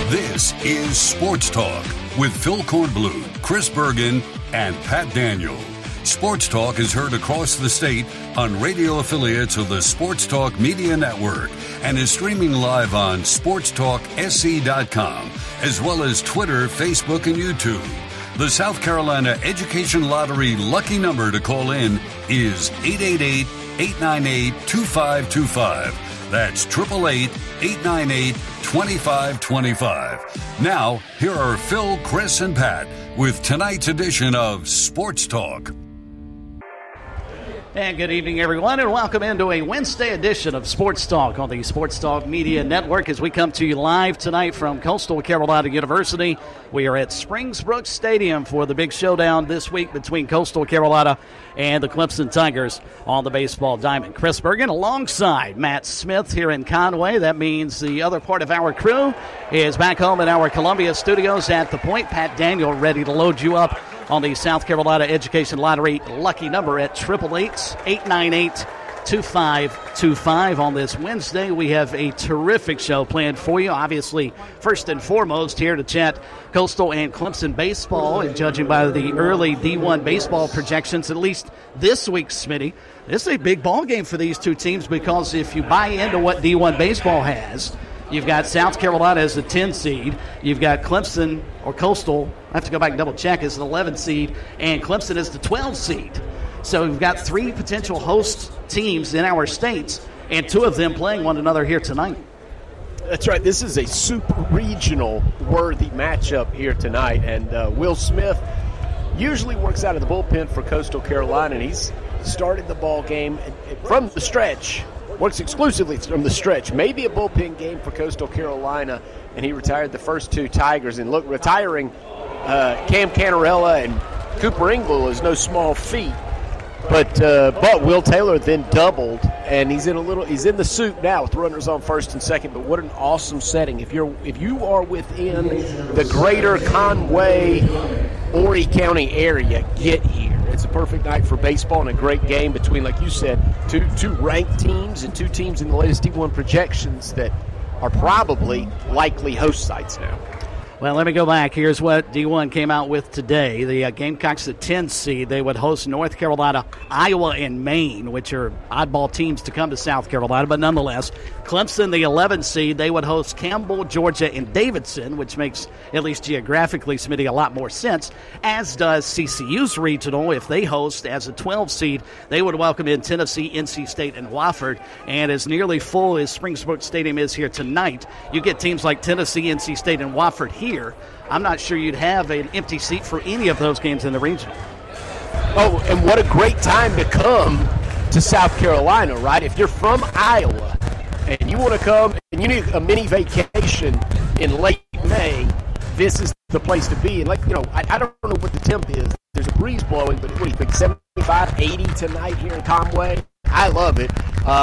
This is Sports Talk with Phil Kornbluth, Chris Bergen, and Pat Daniel. Sports Talk is heard across the state on radio affiliates of the Sports Talk Media Network and is streaming live on sportstalksc.com, as well as Twitter, Facebook, and YouTube. The South Carolina Education Lottery lucky number to call in is 888-898-2525. That's 888-898-2525. Now, here are Phil, Chris, and Pat with tonight's edition of Sports Talk. And good evening, everyone, and welcome into a Wednesday edition of Sports Talk on the Sports Talk Media Network as we come to you live tonight from Coastal Carolina University. We are at Springbrook Stadium for the big showdown this week between Coastal Carolina and the Clemson Tigers on the baseball diamond. Chris Bergen alongside Matt Smith here in Conway. That means the other part of our crew is back home in our Columbia studios at the Point. Pat Daniel ready to load you up on the South Carolina Education Lottery lucky number at 888-898-2525. On this Wednesday, we have a terrific show planned for you. Obviously, first and foremost, here to chat Coastal and Clemson baseball, and judging by the early D1 baseball projections, at least this week, Smitty, this is a big ball game for these two teams, because if you buy into what D1 baseball has, you've got South Carolina as the 10 seed. You've got Clemson or Coastal, I have to go back and double check, as an 11 seed, and Clemson is the 12 seed. So we've got three potential host teams in our states, and two of them playing one another here tonight. That's right. This is a super regional worthy matchup here tonight, and Will Smith usually works out of the bullpen for Coastal Carolina, and he's started the ball game from the stretch. Works exclusively from the stretch. Maybe a bullpen game for Coastal Carolina, and he retired the first two Tigers. And look, retiring Cam Canarella and Cooper Engvall is no small feat. But Will Taylor then doubled, and he's in the soup now with runners on first and second. But what an awesome setting! If you are within the greater Conway, Horry County area, get here. It's a perfect night for baseball and a great game between, like you said, two ranked teams and two teams in the latest D1 projections that are probably likely host sites now. Well, let me go back. Here's what D1 came out with today. The Gamecocks, the 10 seed, they would host North Carolina, Iowa, and Maine, which are oddball teams to come to South Carolina, but nonetheless. Clemson, the 11 seed, they would host Campbell, Georgia, and Davidson, which makes, at least geographically, Smitty, a lot more sense, as does CCU's regional. If they host as a 12 seed, they would welcome in Tennessee, NC State, and Wofford. And as nearly full as Springbrook Stadium is here tonight, you get teams like Tennessee, NC State, and Wofford here. I'm not sure you'd have an empty seat for any of those games in the region. Oh, and what a great time to come to South Carolina, right? If you're from Iowa and you want to come and you need a mini vacation in late May, this is the place to be. And I don't know what the temp is. There's a breeze blowing, but what do you think, 75, 80 tonight here in Conway? I love it.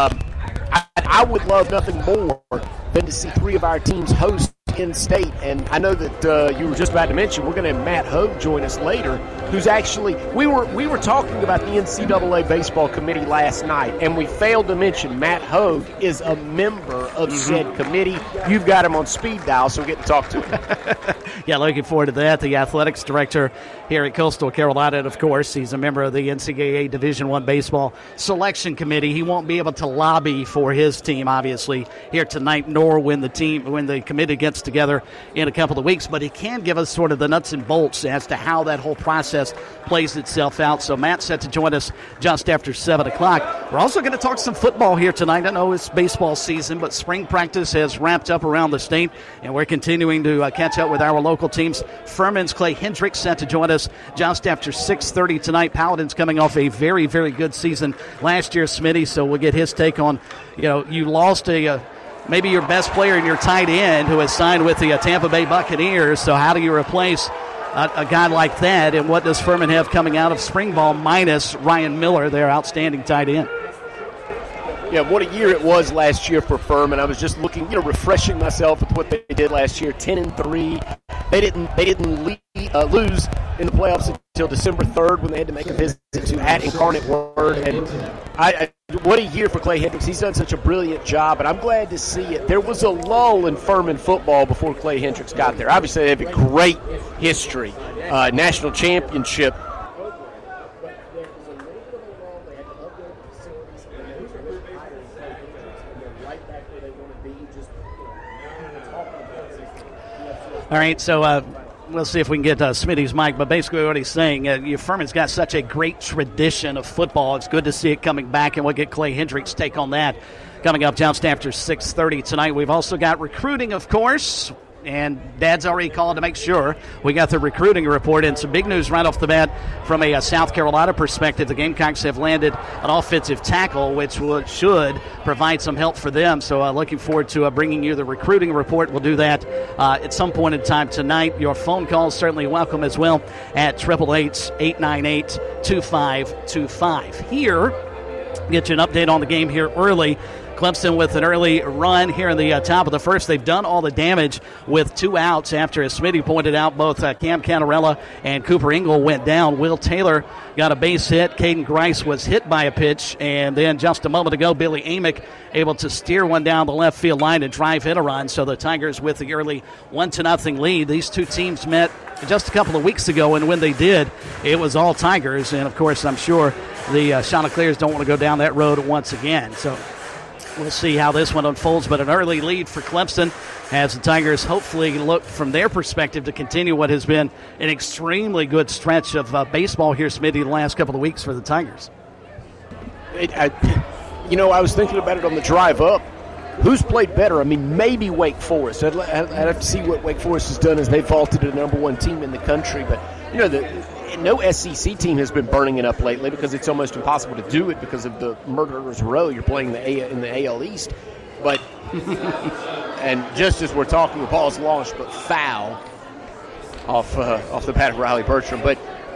I would love nothing more than to see three of our teams host in-state, and I know that you were just about to mention we're going to have Matt Hogue join us later, who's actually we were talking about the NCAA baseball committee last night, and we failed to mention Matt Hogue is a member of said committee. You've got him on speed dial, so we get to talk to him. Yeah, looking forward to that. The athletics director here at Coastal Carolina, and of course he's a member of the NCAA Division I baseball selection committee. He won't be able to lobby for his team, obviously, here tonight, nor when the committee gets together in a couple of weeks, but he can give us sort of the nuts and bolts as to how that whole process plays itself out. So Matt's set to join us just after 7 o'clock. We're also going to talk some football here tonight. I know it's baseball season, but spring practice has wrapped up around the state, and we're continuing to catch up with our local teams. Furman's Clay Hendricks set to join us just after 6:30 tonight. Paladins coming off a very, very good season last year, Smitty, so we'll get his take on, you lost maybe your best player and your tight end who has signed with the Tampa Bay Buccaneers. So how do you replace a guy like that, and what does Furman have coming out of spring ball minus Ryan Miller, their outstanding tight end? Yeah, what a year it was last year for Furman. I was just looking, refreshing myself with what they did last year. 10-3. They didn't lose in the playoffs until December 3rd when they had to make a visit to at Incarnate Word. And what a year for Clay Hendricks. He's done such a brilliant job, and I'm glad to see it. There was a lull in Furman football before Clay Hendricks got there. Obviously, they have a great history, national championship. All right, so we'll see if we can get Smitty's mic, but basically what he's saying, Furman's got such a great tradition of football. It's good to see it coming back, and we'll get Clay Hendricks' take on that coming up just after 6:30 tonight. We've also got recruiting, of course, and Dad's already called to make sure we got the recruiting report. And some big news right off the bat from a South Carolina perspective. The Gamecocks have landed an offensive tackle, which should provide some help for them. So looking forward to bringing you the recruiting report. We'll do that at some point in time tonight. Your phone calls certainly welcome as well at 888-898-2525. Here, get you an update on the game here early. Clemson with an early run here in the top of the first. They've done all the damage with 2 outs after, as Smitty pointed out, both Cam Cantarella and Cooper Ingle went down. Will Taylor got a base hit. Caden Grice was hit by a pitch. And then just a moment ago, Billy Amick able to steer one down the left field line and drive in a run. So the Tigers with the early 1-0 lead. These two teams met just a couple of weeks ago, and when they did, it was all Tigers. And, of course, I'm sure the Chanticleers don't want to go down that road once again. So we'll see how this one unfolds, but an early lead for Clemson as the Tigers hopefully look from their perspective to continue what has been an extremely good stretch of baseball here, Smitty, the last couple of weeks for the Tigers. I was thinking about it on the drive up. Who's played better? I mean, maybe Wake Forest. I'd have to see what Wake Forest has done as they vaulted to the number 1 team in the country, but, no SEC team has been burning it up lately because it's almost impossible to do it because of the murderer's row. You're playing in the AL East. But, and just as we're talking, the ball's launched, but foul off the bat of Riley Bertram. But,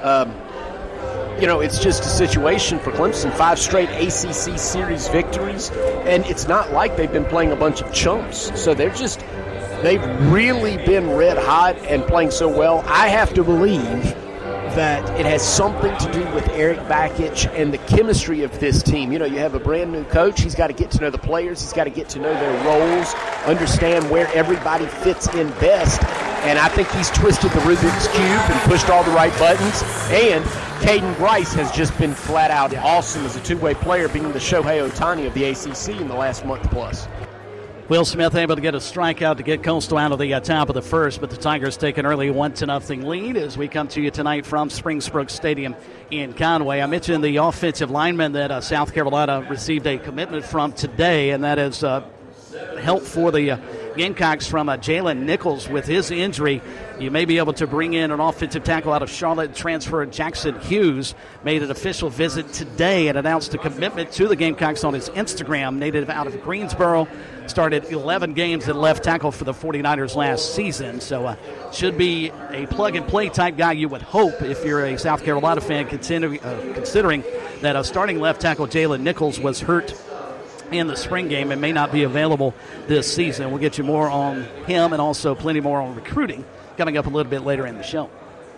it's just a situation for Clemson. 5 straight ACC series victories, and it's not like they've been playing a bunch of chumps. So they've really been red hot and playing so well. I have to believe that it has something to do with Eric Bakich and the chemistry of this team. You have a brand new coach. He's got to get to know the players. He's got to get to know their roles, understand where everybody fits in best. And I think he's twisted the Rubik's Cube and pushed all the right buttons. And Caden Grice has just been flat out awesome as a two-way player, being the Shohei Ohtani of the ACC in the last month plus. Will Smith able to get a strikeout to get Coastal out of the top of the first, but the Tigers take an early 1-0 lead as we come to you tonight from Springsbrook Stadium in Conway. I mentioned the offensive lineman that South Carolina received a commitment from today, and that is help for the Gamecocks from Jalen Nichols with his injury. You may be able to bring in an offensive tackle out of Charlotte. Transfer Jackson Hughes made an official visit today and announced a commitment to the Gamecocks on his Instagram. Native out of Greensboro, started 11 games at left tackle for the 49ers last season. So should be a plug-and-play type guy, you would hope, if you're a South Carolina fan, considering that starting left tackle Jalen Nichols was hurt in the spring game and may not be available this season. We'll get you more on him and also plenty more on recruiting coming up a little bit later in the show.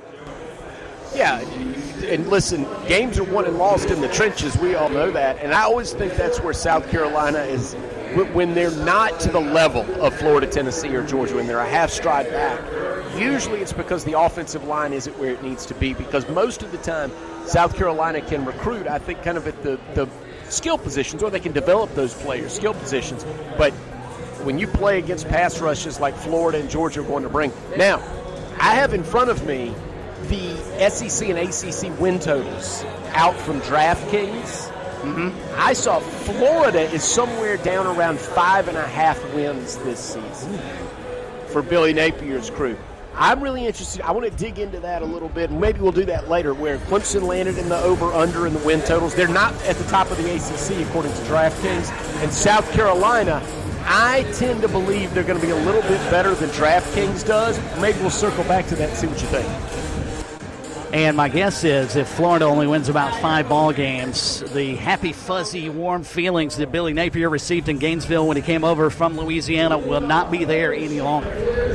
Yeah, and listen, games are won and lost in the trenches. We all know that. And I always think that's where South Carolina is when they're not to the level of Florida, Tennessee, or Georgia, when they're a half stride back. Usually it's because the offensive line isn't where it needs to be, because most of the time South Carolina can recruit, I think, kind of at the skill positions, or they can develop those players, skill positions. But when you play against pass rushes like Florida and Georgia are going to bring. Now, I have in front of me the SEC and ACC win totals out from DraftKings. I saw Florida is somewhere down around 5.5 wins this season for Billy Napier's crew. I'm really interested. I want to dig into that a little bit, and maybe we'll do that later, where Clemson landed in the over-under in the win totals. They're not at the top of the ACC, according to DraftKings. And South Carolina, I tend to believe they're going to be a little bit better than DraftKings does. Maybe we'll circle back to that and see what you think. And my guess is if Florida only wins about 5 ball games, the happy, fuzzy, warm feelings that Billy Napier received in Gainesville when he came over from Louisiana will not be there any longer.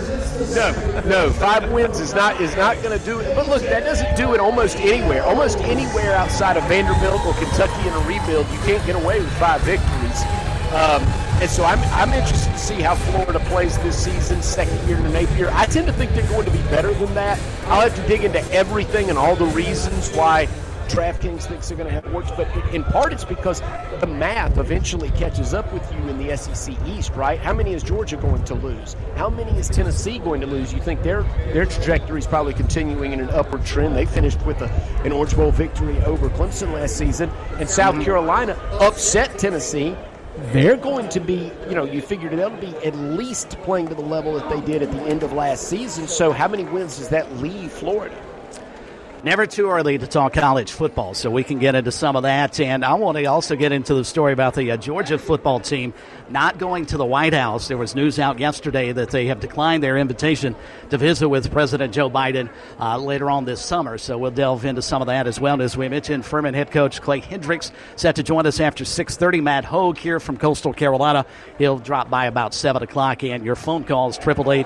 No, 5 wins is not going to do it. But look, that doesn't do it almost anywhere. Almost anywhere outside of Vanderbilt or Kentucky in a rebuild, you can't get away with 5 victories. And so I'm interested to see how Florida plays this season, second year in Napier. I tend to think they're going to be better than that. I'll have to dig into everything and all the reasons why DraftKings thinks they're going to have works, but in part it's because the math eventually catches up with you in the SEC East, right? How many is Georgia going to lose? How many is Tennessee going to lose? You think their trajectory is probably continuing in an upward trend. They finished with an Orange Bowl victory over Clemson last season, and South Carolina upset Tennessee. They're going to be, you figured they'll be at least playing to the level that they did at the end of last season. So how many wins does that leave Florida? Never too early to talk college football, so we can get into some of that. And I want to also get into the story about the Georgia football team not going to the White House. There was news out yesterday that they have declined their invitation to visit with President Joe Biden later on this summer. So we'll delve into some of that as well. As we mentioned, Furman head coach Clay Hendricks set to join us after 6:30. Matt Hogue here from Coastal Carolina. He'll drop by about 7 o'clock. And your phone calls,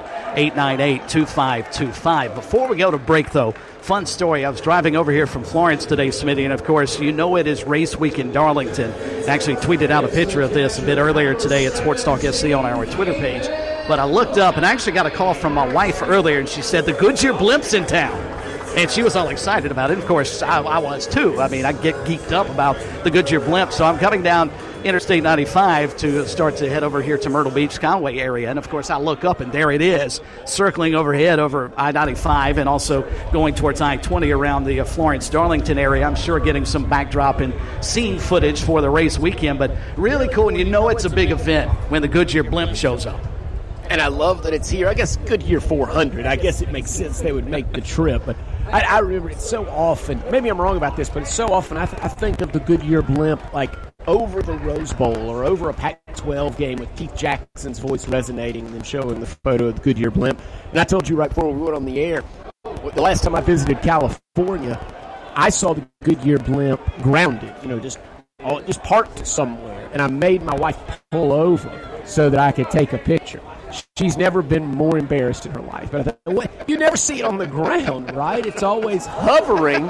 888-898-2525. Before we go to break, though, fun story. I was driving over here from Florence today, Smitty, and of course, it is race week in Darlington. I actually tweeted out a picture of this a bit earlier today at Sports Talk SC on our Twitter page. But I looked up and I actually got a call from my wife earlier, and she said the Goodyear Blimp's in town. And she was all excited about it. Of course, I was too. I mean, I get geeked up about the Goodyear Blimp. So I'm coming down Interstate 95 to start to head over here to Myrtle Beach, Conway area. And, of course, I look up, and there it is, circling overhead over I-95 and also going towards I-20 around the Florence-Darlington area. I'm sure getting some backdrop and scene footage for the race weekend. But really cool, and it's a big event when the Goodyear Blimp shows up. And I love that it's here. I guess Goodyear 400. I guess it makes sense they would make the trip. But I remember it so often. Maybe I'm wrong about this, but it's so often I think of the Goodyear Blimp like over the Rose Bowl or over a Pac-12 game with Keith Jackson's voice resonating and then showing the photo of the Goodyear Blimp. And I told you right before we went on the air, the last time I visited California, I saw the Goodyear Blimp grounded, just parked somewhere. And I made my wife pull over so that I could take a picture. She's never been more embarrassed in her life. But I thought, you never see it on the ground, right? It's always hovering,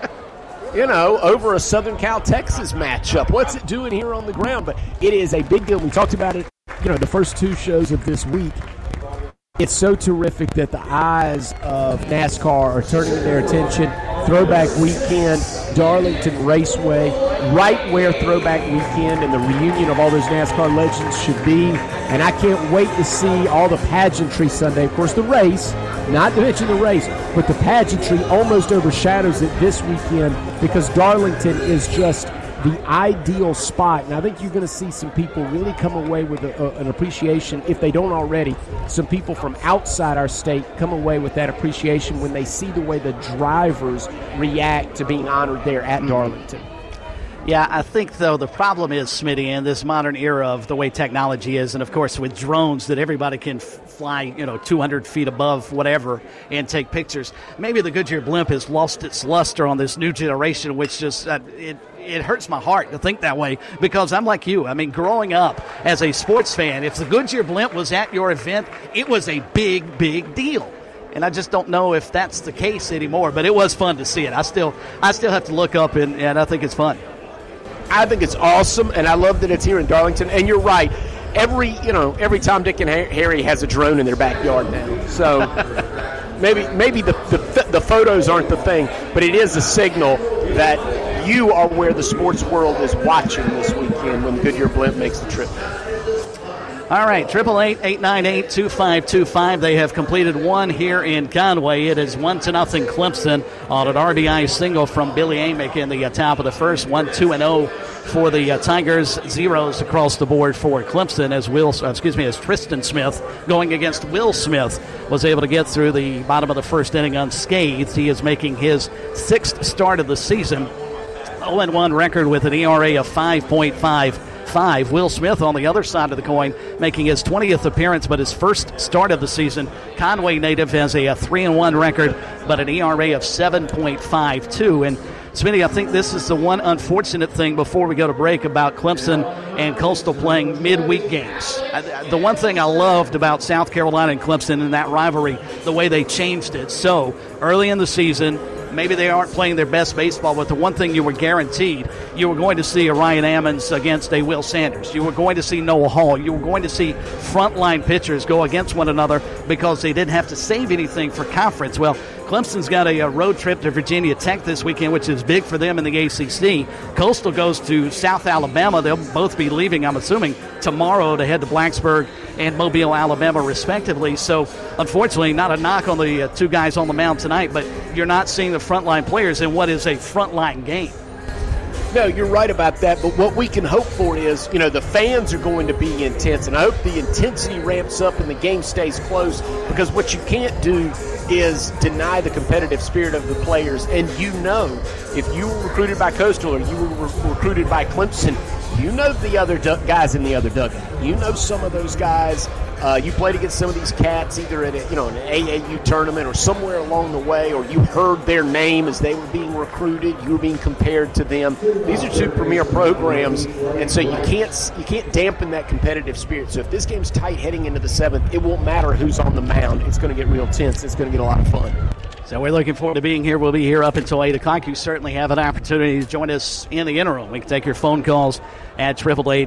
over a Southern Cal, Texas matchup. What's it doing here on the ground? But it is a big deal. We talked about it, the first 2 shows of this week. It's so terrific that the eyes of NASCAR are turning their attention. Throwback Weekend, Darlington Raceway, right where Throwback Weekend and the reunion of all those NASCAR legends should be. And I can't wait to see all the pageantry Sunday. Of course, the race, not to mention the race, but the pageantry almost overshadows it this weekend because Darlington is just the ideal spot. And I think you're going to see some people really come away with an appreciation, if they don't already. Some people from outside our state come away with that appreciation when they see the way the drivers react to being honored there at Darlington. Yeah, I think, though, the problem is, Smitty, in this modern era of the way technology is, and, of course, with drones that everybody can fly, 200 feet above whatever and take pictures, maybe the Goodyear Blimp has lost its luster on this new generation, which just it hurts my heart to think that way because I'm like you. I mean, growing up as a sports fan, if the Goodyear Blimp was at your event, it was a big, big deal. And I just don't know if that's the case anymore, but it was fun to see it. I still have to look up, and I think it's fun. I think it's awesome, and I love that it's here in Darlington. And you're right. Every Tom, Dick, and Harry has a drone in their backyard now. So maybe the photos aren't the thing, but it is a signal that you are where the sports world is watching this weekend when the Goodyear Blimp makes the trip. All right, 888-898-2525. They have completed one here in Conway. It is 1-0 Clemson on an RBI single from Billy Amick in the top of the first. 1-2-0 for the Tigers. Zeros across the board for Clemson as as Tristan Smith going against Will Smith was able to get through the bottom of the first inning unscathed. He is making his 6th start of the season. 0-1 record with an ERA of 5.5. 7.5. Will Smith on the other side of the coin, making his 20th appearance, but his first start of the season. Conway native has a 3-1 record, but an ERA of 7.52. And Smitty, I think this is the one unfortunate thing before we go to break about Clemson and Coastal playing midweek games. The one thing I loved about South Carolina and Clemson in that rivalry, the way they changed it. So early in the season, maybe they aren't playing their best baseball, but the one thing you were guaranteed, you were going to see a Ryan Ammons against a Will Sanders. You were going to see Noah Hall. You were going to see frontline pitchers go against one another because they didn't have to save anything for conference. Well, Clemson's got a road trip to Virginia Tech this weekend, which is big for them in the ACC. Coastal goes to South Alabama. They'll both be leaving, I'm assuming, tomorrow to head to Blacksburg and Mobile, Alabama, respectively. So, unfortunately, not a knock on the two guys on the mound tonight, but you're not seeing the frontline players in what is a frontline game. No, you're right about that, but what we can hope for is, the fans are going to be intense, and I hope the intensity ramps up and the game stays close, because what you can't do is deny the competitive spirit of the players. And if you were recruited by Coastal or you were recruited by Clemson, the other guys in the other dugout. Some of those guys. You played against some of these cats either at an AAU tournament or somewhere along the way, or you heard their name as they were being recruited. You were being compared to them. These are two premier programs, and so you can't dampen that competitive spirit. So if this game's tight heading into the 7th, it won't matter who's on the mound. It's going to get real tense. It's going to get a lot of fun. So we're looking forward to being here. We'll be here up until 8 o'clock. You certainly have an opportunity to join us in the interim. We can take your phone calls at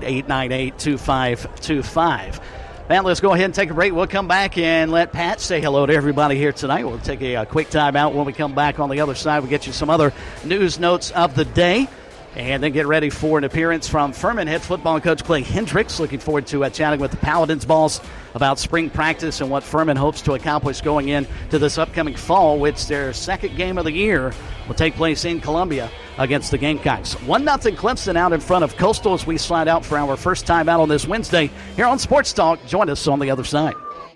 888-898-2525. Matt, let's go ahead and take a break. We'll come back and let Pat say hello to everybody here tonight. We'll take a quick time out. When we come back on the other side, we'll get you some other news notes of the day. And then get ready for an appearance from Furman head football coach Clay Hendricks. Looking forward to chatting with the Paladins boss about spring practice and what Furman hopes to accomplish going into this upcoming fall, which their second game of the year will take place in Columbia against the Gamecocks. 1-0 Clemson out in front of Coastal as we slide out for our first time out on this Wednesday here on Sports Talk. Join us on the other side.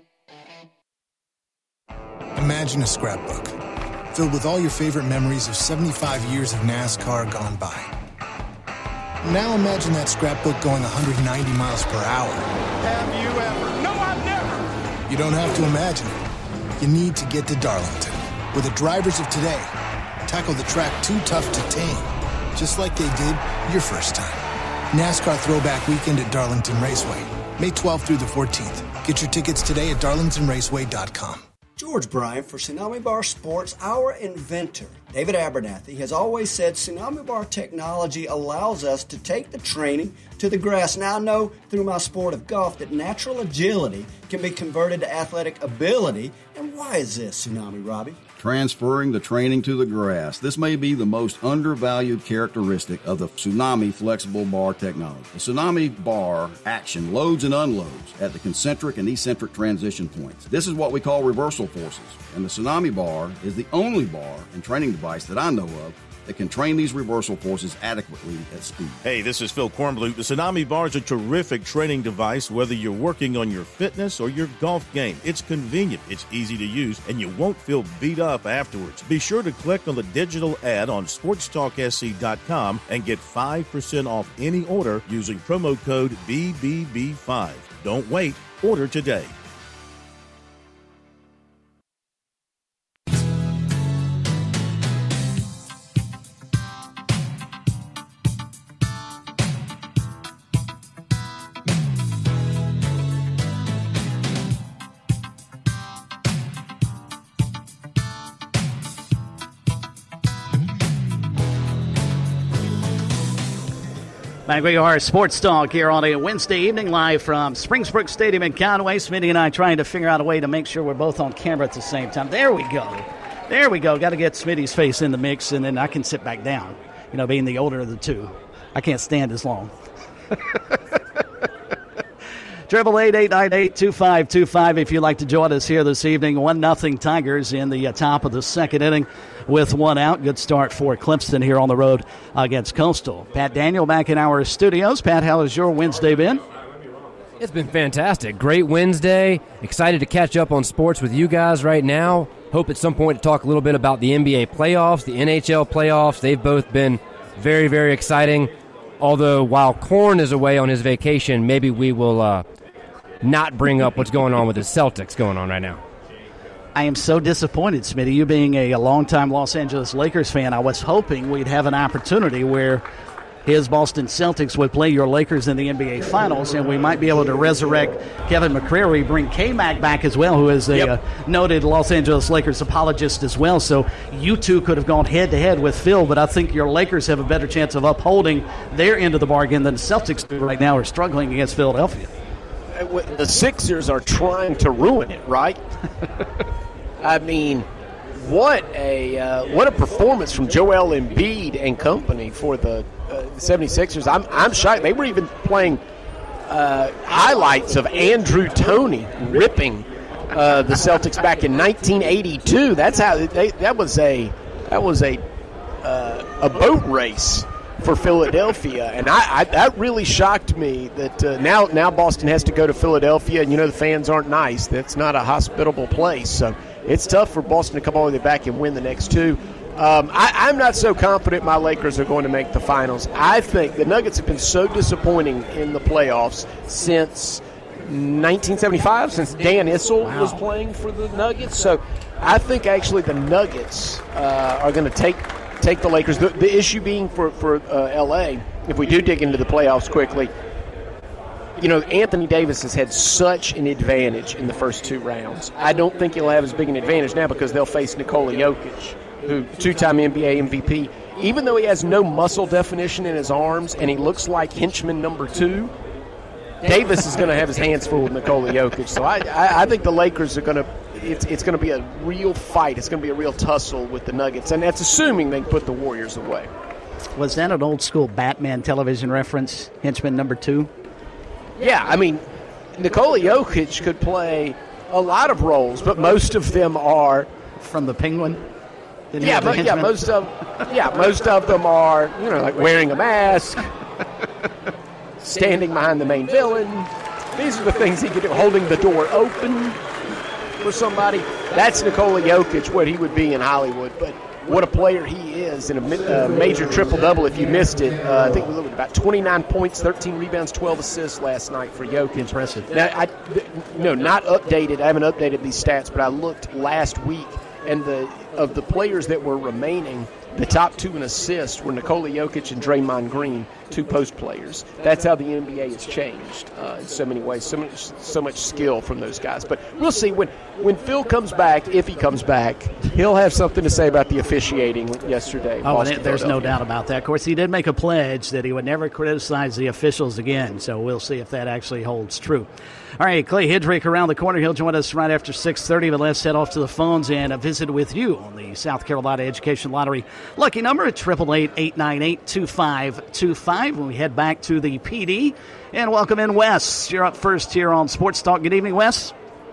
Imagine a scrapbook filled with all your favorite memories of 75 years of NASCAR gone by. Now imagine that scrapbook going 190 miles per hour. Have you ever? No, I've never. You don't have to imagine it. You need to get to Darlington, where the drivers of today tackle the track too tough to tame, just like they did your first time. NASCAR Throwback Weekend at Darlington Raceway, May 12th through the 14th. Get your tickets today at darlingtonraceway.com. George Bryant for Tsunami Bar Sports. Our inventor, David Abernathy, has always said Tsunami Bar technology allows us to take the training to the grass. Now I know through my sport of golf that natural agility can be converted to athletic ability. And why is this, Tsunami Robbie? Transferring the training to the grass. This may be the most undervalued characteristic of the Tsunami flexible bar technology. The Tsunami bar action loads and unloads at the concentric and eccentric transition points. This is what we call reversal forces, and the Tsunami bar is the only bar and training device that I know of that can train these reversal forces adequately at speed. Hey, this is Phil Kornblut. The Tsunami Bar is a terrific training device, whether you're working on your fitness or your golf game. It's convenient, it's easy to use, and you won't feel beat up afterwards. Be sure to click on the digital ad on sportstalksc.com and get 5% off any order using promo code BBB5. Don't wait, order today. Back we are, Sports Talk here on a Wednesday evening, live from Springsbrook Stadium in Conway. Smitty and I trying to figure out a way to make sure we're both on camera at the same time. There we go. Got to get Smitty's face in the mix, and then I can sit back down. Being the older of the two, I can't stand as long. 888-898-2525 if you'd like to join us here this evening. 1-0 Tigers in the top of the second inning with one out. Good start for Clemson here on the road against Coastal. Pat Daniel back in our studios. Pat, how has your Wednesday been? It's been fantastic. Great Wednesday. Excited to catch up on sports with you guys right now. Hope at some point to talk a little bit about the NBA playoffs, the NHL playoffs. They've both been very, very exciting. Although while Korn is away on his vacation, maybe we will not bring up what's going on with the Celtics going on right now. I am so disappointed, Smitty. You being a longtime Los Angeles Lakers fan, I was hoping we'd have an opportunity where his Boston Celtics would play your Lakers in the NBA Finals, and we might be able to resurrect Kevin McCrary, bring K-Mac back as well, who is a noted Los Angeles Lakers apologist as well. So you two could have gone head-to-head with Phil, but I think your Lakers have a better chance of upholding their end of the bargain than the Celtics do right now, are struggling against Philadelphia. The Sixers are trying to ruin it, right? I mean, what a performance from Joel Embiid and company for the 76ers. I'm shocked. They were even playing highlights of Andrew Toney ripping the Celtics back in 1982. That's how that was a boat race for Philadelphia, and that really shocked me that now Boston has to go to Philadelphia, and the fans aren't nice. That's not a hospitable place, so it's tough for Boston to come all the way back and win the next two. I'm not so confident my Lakers are going to make the finals. I think the Nuggets have been so disappointing in the playoffs since 1975, since Dan Issel was playing for the Nuggets. So I think actually the Nuggets are going to take the Lakers. The issue being for L.A., if we do dig into the playoffs quickly, Anthony Davis has had such an advantage in the first two rounds. I don't think he'll have as big an advantage now because they'll face Nikola Jokic, who two-time NBA MVP. Even though he has no muscle definition in his arms and he looks like henchman number 2, Davis is going to have his hands full with Nikola Jokic. So I think the Lakers are going to – it's going to be a real fight. It's going to be a real tussle with the Nuggets, and that's assuming they can put the Warriors away. Was that an old-school Batman television reference, henchman number 2? Yeah, I mean, Nikola Jokic could play a lot of roles, but most of them are from the Penguin. Most of them are like wearing a mask, standing behind the main villain. These are the things he could do. Holding the door open for somebody. That's Nikola Jokic, what he would be in Hollywood, but. What a player he is in a major triple-double. If you missed it, I think we looked at about 29 points, 13 rebounds, 12 assists last night for Jokic. Impressive. Now, not updated. I haven't updated these stats, but I looked last week, and of the players that were remaining, the top 2 in assists were Nikola Jokic and Draymond Green, 2 post players. That's how the NBA has changed in so many ways. So much skill from those guys. But we'll see when Phil comes back, if he comes back, he'll have something to say about the officiating yesterday. There's no doubt about that. Of course, he did make a pledge that he would never criticize the officials again. So we'll see if that actually holds true. All right, Clay Hedrick around the corner. He'll join us right after 6:30, but let's head off to the phones and visit with you on the South Carolina Education Lottery lucky number at 888-898-2525 when we head back to the PD. And welcome in Wes. You're up first here on Sports Talk. Good evening, Wes.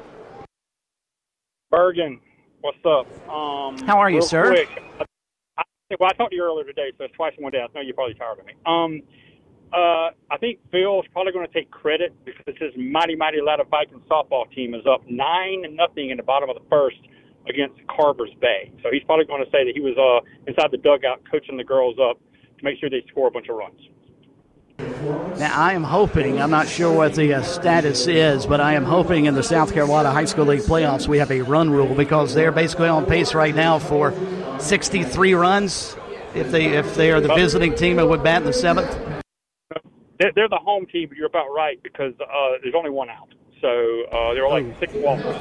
Bergen, what's up? How are you, sir? Quick, I talked to you earlier today, so it's twice in one day. I know you're probably tired of me. I think Phil's probably going to take credit because his mighty Latta Vikings softball team is up 9-0 in the bottom of the first against Carver's Bay. So he's probably going to say that he was inside the dugout coaching the girls up to make sure they score a bunch of runs. Now, I am hoping, I'm not sure what the status is, but I am hoping in the South Carolina High School League playoffs we have a run rule because they're basically on pace right now for 63 runs if they are the visiting team and would bat in the 7th. They're the home team, but you're about right because there's only one out. So there were like 6 walkers.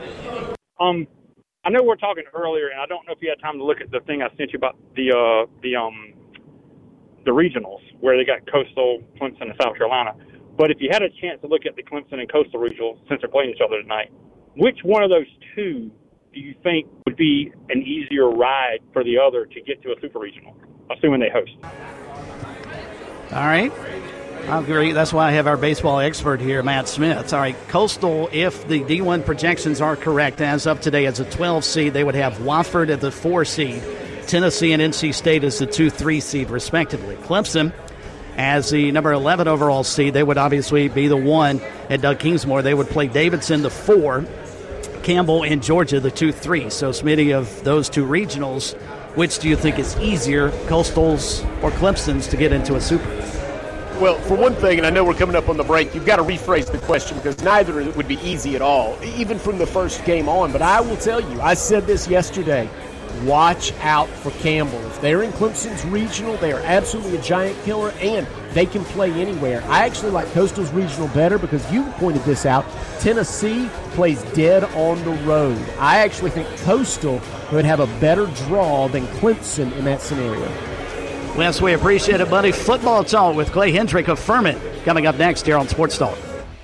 I know we were talking earlier, and I don't know if you had time to look at the thing I sent you about the regionals where they got Coastal, Clemson, and South Carolina. But if you had a chance to look at the Clemson and Coastal regionals since they're playing each other tonight, which one of those two do you think would be an easier ride for the other to get to a super regional, assuming they host? All right. I agree. That's why I have our baseball expert here, Matt Smith. All right, Coastal, if the D1 projections are correct, as of today as a 12 seed, they would have Wofford at the 4 seed, Tennessee and NC State as the 2-3 seed, respectively. Clemson, as the number 11 overall seed, they would obviously be the 1 at Doug Kingsmore. They would play Davidson, the 4, Campbell and Georgia, the 2-3. So, Smitty, of those two regionals, which do you think is easier, Coastal's or Clemson's, to get into a super? Well, for one thing, and I know we're coming up on the break, you've got to rephrase the question because neither would be easy at all, even from the first game on. But I will tell you, I said this yesterday, watch out for Campbell. If they're in Clemson's regional, they are absolutely a giant killer, and they can play anywhere. I actually like Coastal's regional better because you pointed this out. Tennessee plays dead on the road. I actually think Coastal would have a better draw than Clemson in that scenario. Yes, we appreciate it, buddy. Football Talk with Clay Hendrick of Furman coming up next here on Sports Talk.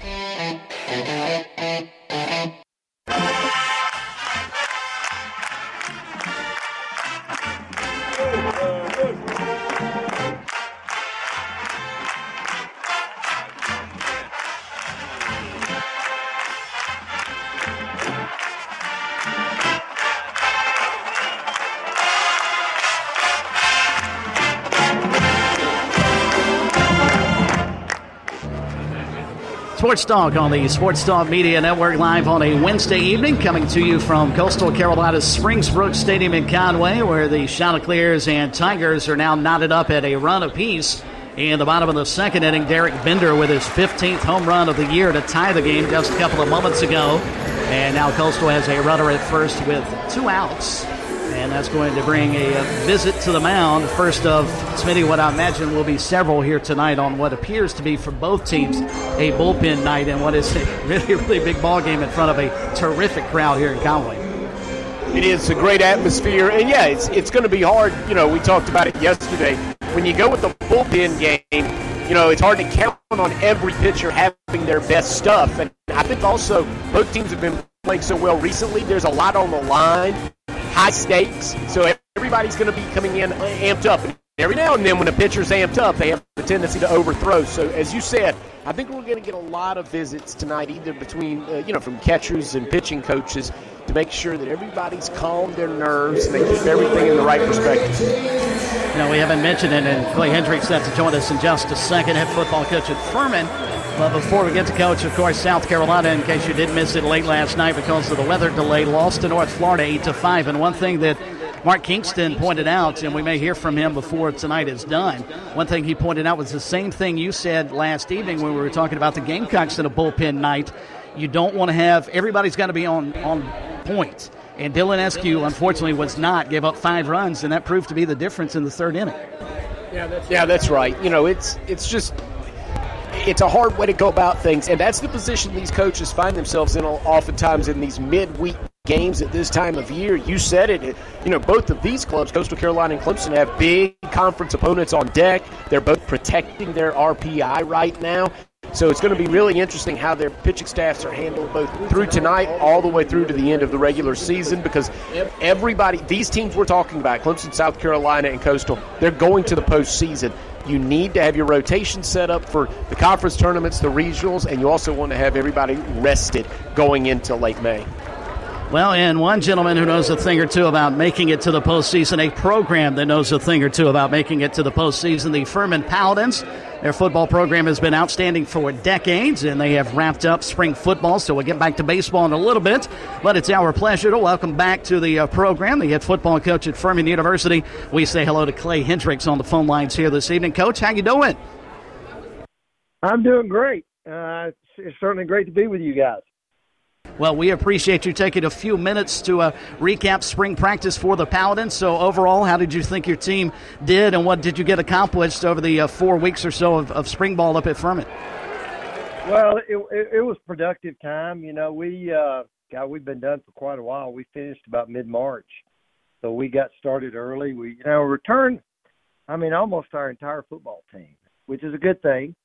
Sports Talk on the Sports Talk Media Network live on a Wednesday evening, coming to you from Coastal Carolina's Springbrook Stadium in Conway, where the Chanticleers and Tigers are now knotted up at a run apiece. In the bottom of the second inning, Derek Bender with his 15th home run of the year to tie the game just a couple of moments ago. And now Coastal has a runner at first with 2 outs. And that's going to bring a visit to the mound. First of, Smitty, what I imagine will be several here tonight on what appears to be, for both teams, a bullpen night and what is a really, really big ball game in front of a terrific crowd here in Conway. It is a great atmosphere. And, yeah, it's going to be hard. You know, we talked about it yesterday. When you go with the bullpen game, you know, it's hard to count on every pitcher having their best stuff. And I think also both teams have been playing so well recently. There's a lot on the line. High stakes, so everybody's going to be coming in amped up. And every now and then when a pitcher's amped up, they have the tendency to overthrow. So as you said, I think we're going to get a lot of visits tonight, either between, from catchers and pitching coaches, to make sure that everybody's calmed their nerves and they keep everything in the right perspective. You know, we haven't mentioned it, and Clay Hendrick's set to join us in just a second, head football coach at Furman. But before we get to coach, of course, South Carolina, in case you did miss it late last night because of the weather delay, lost to North Florida 8-5. And one thing that Mark Kingston pointed out, and we may hear from him before tonight is done, one thing he pointed out was the same thing you said last evening when we were talking about the Gamecocks in a bullpen night. You don't want to have – everybody's got to be on point. And Dylan Eskew, unfortunately, was not, gave up 5 runs, and that proved to be the difference in the third inning. Yeah, that's right. You know, it's just – it's a hard way to go about things, and that's the position these coaches find themselves in oftentimes in these midweek games at this time of year. You said it. You know, both of these clubs, Coastal Carolina and Clemson, have big conference opponents on deck. They're both protecting their RPI right now. So it's going to be really interesting how their pitching staffs are handled both through tonight all the way through to the end of the regular season, because everybody, these teams we're talking about, Clemson, South Carolina, and Coastal, they're going to the postseason. You need to have your rotation set up for the conference tournaments, the regionals, and you also want to have everybody rested going into late May. Well, and one gentleman who knows a thing or two about making it to the postseason, a program that knows a thing or two about making it to the postseason, the Furman Paladins. Their football program has been outstanding for decades, and they have wrapped up spring football, so we'll get back to baseball in a little bit. But it's our pleasure to welcome back to the program the head football coach at Furman University. We say hello to Clay Hendricks on the phone lines here this evening. Coach, how you doing? I'm doing great. It's certainly great to be with you guys. Well, we appreciate you taking a few minutes to recap spring practice for the Paladins. So overall, how did you think your team did, and what did you get accomplished over the 4 weeks or so of spring ball up at Furman? Well, it was productive time. You know, we've been done for quite a while. We finished about mid-March, so we got started early. We, returned, almost our entire football team, which is a good thing.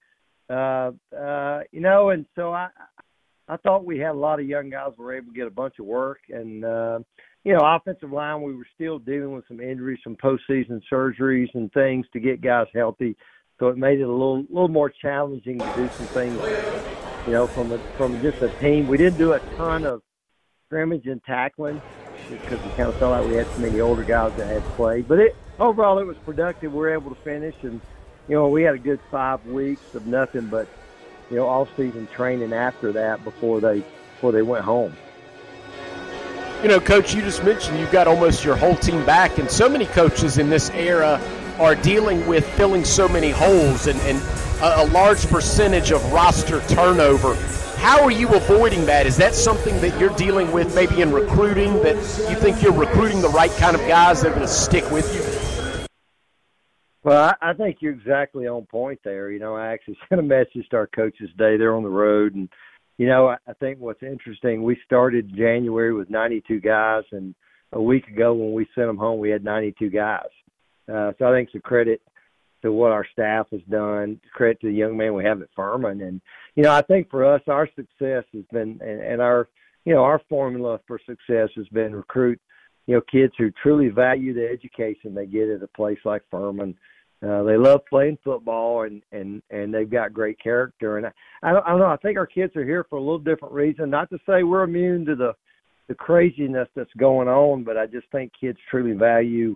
And so I thought we had a lot of young guys who were able to get a bunch of work. And, offensive line, we were still dealing with some injuries, some postseason surgeries and things to get guys healthy. So it made it a little more challenging to do some things, from just a team. We didn't do a ton of scrimmage and tackling because we kind of felt like we had so many older guys that had played. But overall, it was productive. We were able to finish. And, we had a good 5 weeks of nothing but, all-season training after that before they went home. Coach, you just mentioned you've got almost your whole team back, and so many coaches in this era are dealing with filling so many holes. And a large percentage of roster turnover. How are you avoiding that? Is that something that you're dealing with maybe in recruiting, that you think you're recruiting the right kind of guys that are going to stick with you? Well, I think you're exactly on point there. I actually sent a message to our coaches today. They're on the road. And, I think what's interesting, we started January with 92 guys, and a week ago when we sent them home, we had 92 guys. So I think it's a credit to what our staff has done, credit to the young man we have at Furman. And, I think for us, our success has been, and our formula for success has been recruit, kids who truly value the education they get at a place like Furman. They love playing football, and they've got great character. And I don't know, I think our kids are here for a little different reason. Not to say we're immune to the craziness that's going on, but I just think kids truly value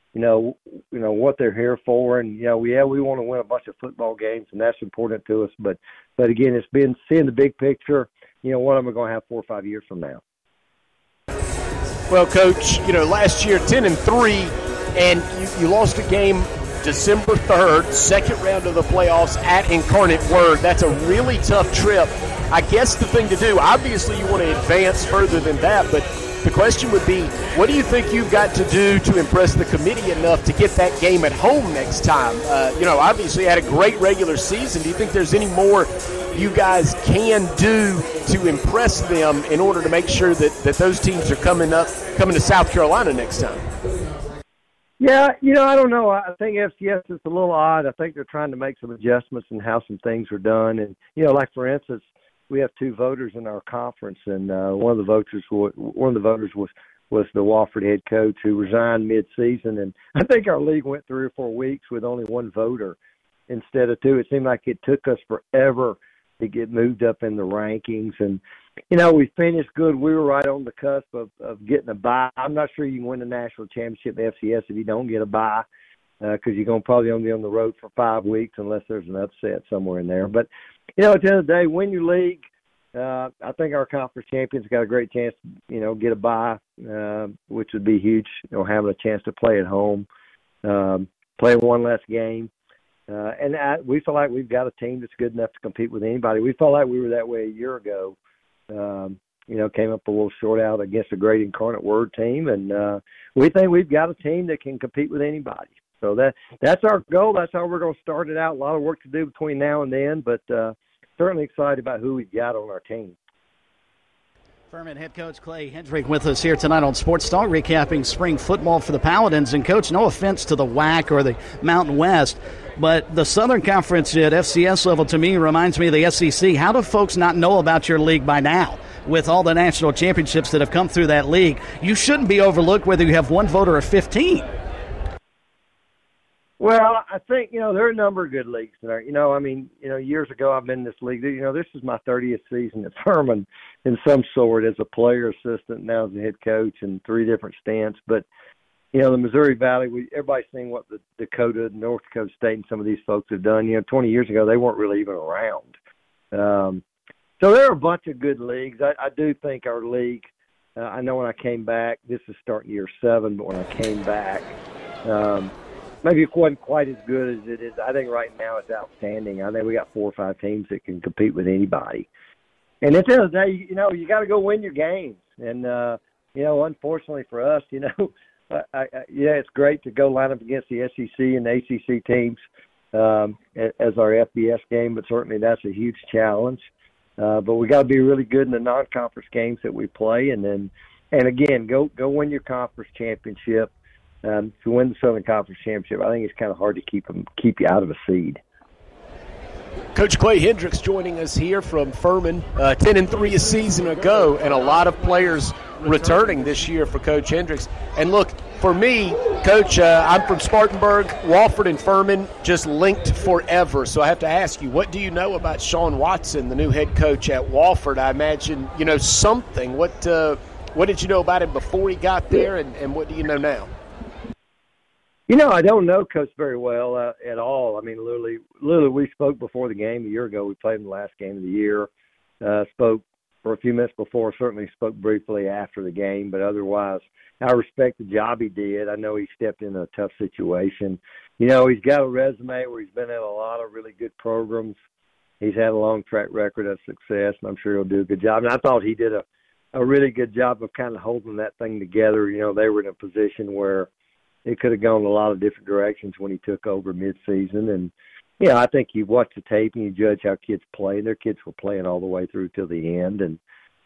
what they're here for. And, we want to win a bunch of football games, and that's important to us. But again, it's been seeing the big picture, what am I going to have 4 or 5 years from now? Well, Coach, last year 10-3, and you lost a game December 3rd, second round of the playoffs at Incarnate Word. That's a really tough trip. I guess the thing to do, obviously you want to advance further than that, but the question would be, what do you think you've got to do to impress the committee enough to get that game at home next time? Obviously you had a great regular season. Do you think there's any more you guys can do to impress them in order to make sure that those teams are coming to South Carolina next time? Yeah, I don't know. I think FCS is a little odd. I think they're trying to make some adjustments in how some things are done. And, like for instance, we have 2 voters in our conference, and one of the voters was the Wofford head coach who resigned mid-season. And I think our league went 3 or 4 weeks with only 1 voter instead of 2. It seemed like it took us forever to get moved up in the rankings. And, we finished good. We were right on the cusp of getting a bye. I'm not sure you can win the national championship in FCS if you don't get a bye, because you're going to probably only be on the road for 5 weeks unless there's an upset somewhere in there. But, at the end of the day, win your league. I think our conference champions got a great chance to, get a bye, which would be huge, having a chance to play at home, play one less game. We feel like we've got a team that's good enough to compete with anybody. We felt like we were that way a year ago. Came up a little short out against a great Incarnate Word team, and we think we've got a team that can compete with anybody. So that's our goal. That's how we're going to start it out. A lot of work to do between now and then, but certainly excited about who we've got on our team. Furman head coach Clay Hendrick with us here tonight on Sports Talk, recapping spring football for the Paladins. And, Coach, no offense to the WAC or the Mountain West, but the Southern Conference at FCS level, to me, reminds me of the SEC. How do folks not know about your league by now? With all the national championships that have come through that league, you shouldn't be overlooked whether you have 1 voter or 15. Well, I think, there are a number of good leagues there. Years ago I've been in this league. This is my 30th season at Furman in some sort as a player assistant, now as a head coach, in 3 different stints. But, the Missouri Valley, everybody's seen what the Dakota, North Dakota State, and some of these folks have done. 20 years ago they weren't really even around. So there are a bunch of good leagues. I do think our league, I know when I came back, this is starting year 7, but when I came back, maybe it wasn't quite as good as it is. I think right now it's outstanding. I think we got 4 or 5 teams that can compete with anybody. And at the end of the day, you got to go win your games. And, unfortunately for us, it's great to go line up against the SEC and the ACC teams as our FBS game, but certainly that's a huge challenge. But we got to be really good in the non-conference games that we play. And again, go win your conference championship. To win the Southern Conference Championship, I think it's kind of hard to keep you out of a seed. Coach Clay Hendricks joining us here from Furman, 10-3 a season ago, and a lot of players returning this year for Coach Hendricks. And look, for me, Coach, I'm from Spartanburg. Wofford and Furman just linked forever. So I have to ask you, what do you know about Sean Watson, the new head coach at Wofford? I imagine you know something. What did you know about him before he got there, and what do you know now? I don't know Coach very well at all. I mean, literally, we spoke before the game a year ago. We played him the last game of the year. Spoke for a few minutes before, certainly spoke briefly after the game, but otherwise I respect the job he did. I know he stepped in a tough situation. He's got a resume where he's been in a lot of really good programs. He's had a long track record of success, and I'm sure he'll do a good job. And I thought he did a really good job of kind of holding that thing together. They were in a position where it could have gone a lot of different directions when he took over midseason. And, I think you watch the tape and you judge how kids play. Their kids were playing all the way through till the end. And,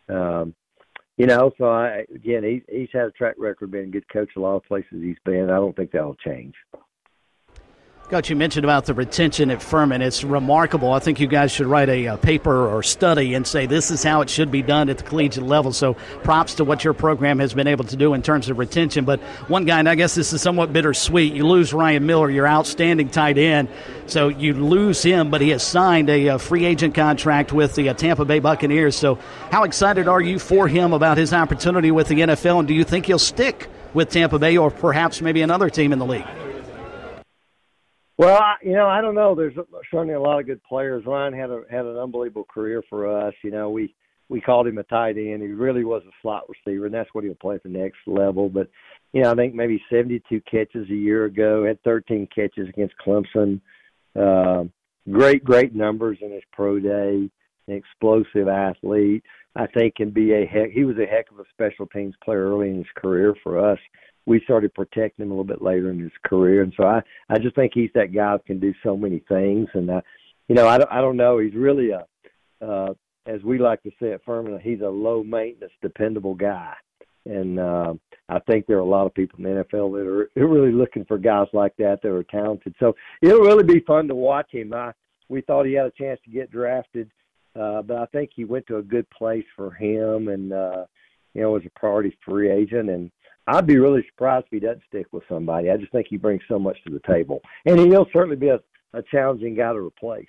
so he's had a track record of being a good coach a lot of places he's been. I don't think that'll change. Coach, you mentioned about the retention at Furman. It's remarkable. I think you guys should write a paper or study and say this is how it should be done at the collegiate level. So props to what your program has been able to do in terms of retention. But one guy, and I guess this is somewhat bittersweet, you lose Ryan Miller, your outstanding tight end. So you lose him, but he has signed a free agent contract with the Tampa Bay Buccaneers. So how excited are you for him about his opportunity with the NFL? And do you think he'll stick with Tampa Bay or perhaps maybe another team in the league? Well, I don't know. There's certainly a lot of good players. Ryan had an unbelievable career for us. We called him a tight end. He really was a slot receiver, and that's what he'll play at the next level. But, I think maybe 72 catches a year ago, had 13 catches against Clemson. Great numbers in his pro day. An explosive athlete. I think he was a heck of a special teams player early in his career for us. We started protecting him a little bit later in his career. And so I just think he's that guy who can do so many things. And, I don't know. He's really as we like to say at Furman, he's a low-maintenance, dependable guy. And I think there are a lot of people in the NFL that are really looking for guys like that are talented. So it'll really be fun to watch him. We thought he had a chance to get drafted, but I think he went to a good place for him and, was a priority free agent. And I'd be really surprised if he doesn't stick with somebody. I just think he brings so much to the table. And he'll certainly be a challenging guy to replace.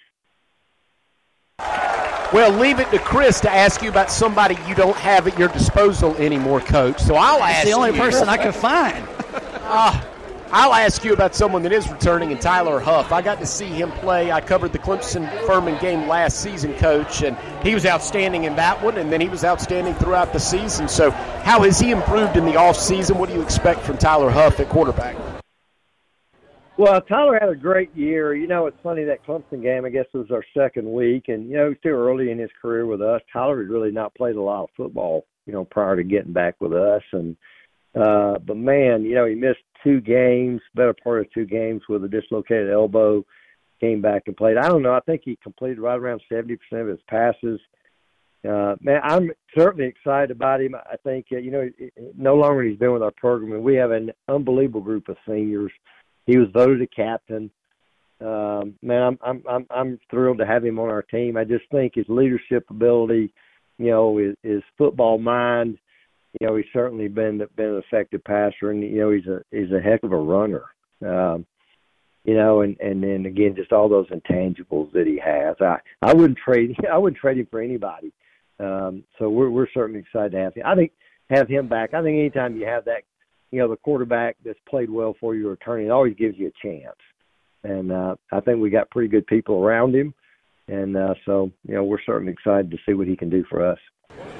Well, leave it to Chris to ask you about somebody you don't have at your disposal anymore, Coach. So I'll ask you. It's the only person I could find. I'll ask you about someone that is returning, and Tyler Huff. I got to see him play. I covered the Clemson-Furman game last season, Coach, and he was outstanding in that one, and then he was outstanding throughout the season. So how has he improved in the offseason? What do you expect from Tyler Huff at quarterback? Well, Tyler had a great year. It's funny, that Clemson game, I guess, was our second week, and, he's still early in his career with us. Tyler had really not played a lot of football, prior to getting back with us. And but, man, he missed 2 games, better part of 2 games with a dislocated elbow, came back and played. I don't know. I think he completed right around 70% of his passes. Man, I'm certainly excited about him. I think, no longer he's been with our program, and we have an unbelievable group of seniors. He was voted a captain. Man, I'm thrilled to have him on our team. I just think his leadership ability, his football mind, he's certainly been an effective passer, and he's a heck of a runner. And then again, just all those intangibles that he has. I wouldn't trade him for anybody. So we're certainly excited to have him. I think have him back. I think anytime you have that, the quarterback that's played well for you returning, it always gives you a chance. And I think we got pretty good people around him. And so, we're certainly excited to see what he can do for us.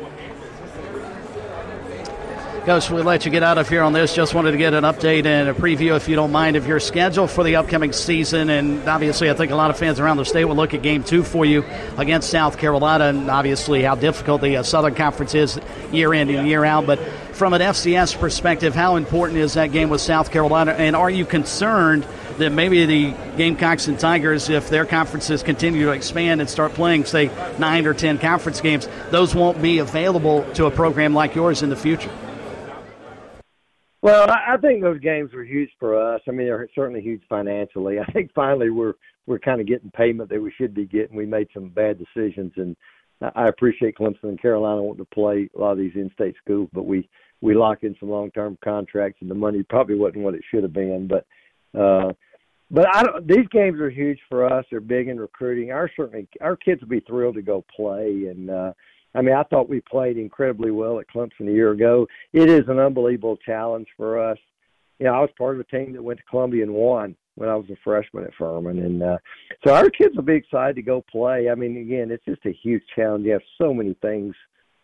Coach, we'll let you get out of here on this. Just wanted to get an update and a preview, if you don't mind, of your schedule for the upcoming season. And obviously, I think a lot of fans around the state will look at Game 2 for you against South Carolina, and obviously how difficult the Southern Conference is year in and year out. But from an FCS perspective, how important is that game with South Carolina? And are you concerned that maybe the Gamecocks and Tigers, if their conferences continue to expand and start playing, say, 9 or 10 conference games, those won't be available to a program like yours in the future? Well, I think those games were huge for us. I mean, they're certainly huge financially. I think finally we're kind of getting payment that we should be getting. We made some bad decisions, and I appreciate Clemson and Carolina wanting to play a lot of these in-state schools, but we locked in some long-term contracts, and the money probably wasn't what it should have been. But these games are huge for us. They're big in recruiting. Our kids will be thrilled to go play, and I thought we played incredibly well at Clemson a year ago. It is an unbelievable challenge for us. I was part of a team that went to Columbia and won when I was a freshman at Furman. And so our kids will be excited to go play. I mean, again, it's just a huge challenge. You have so many things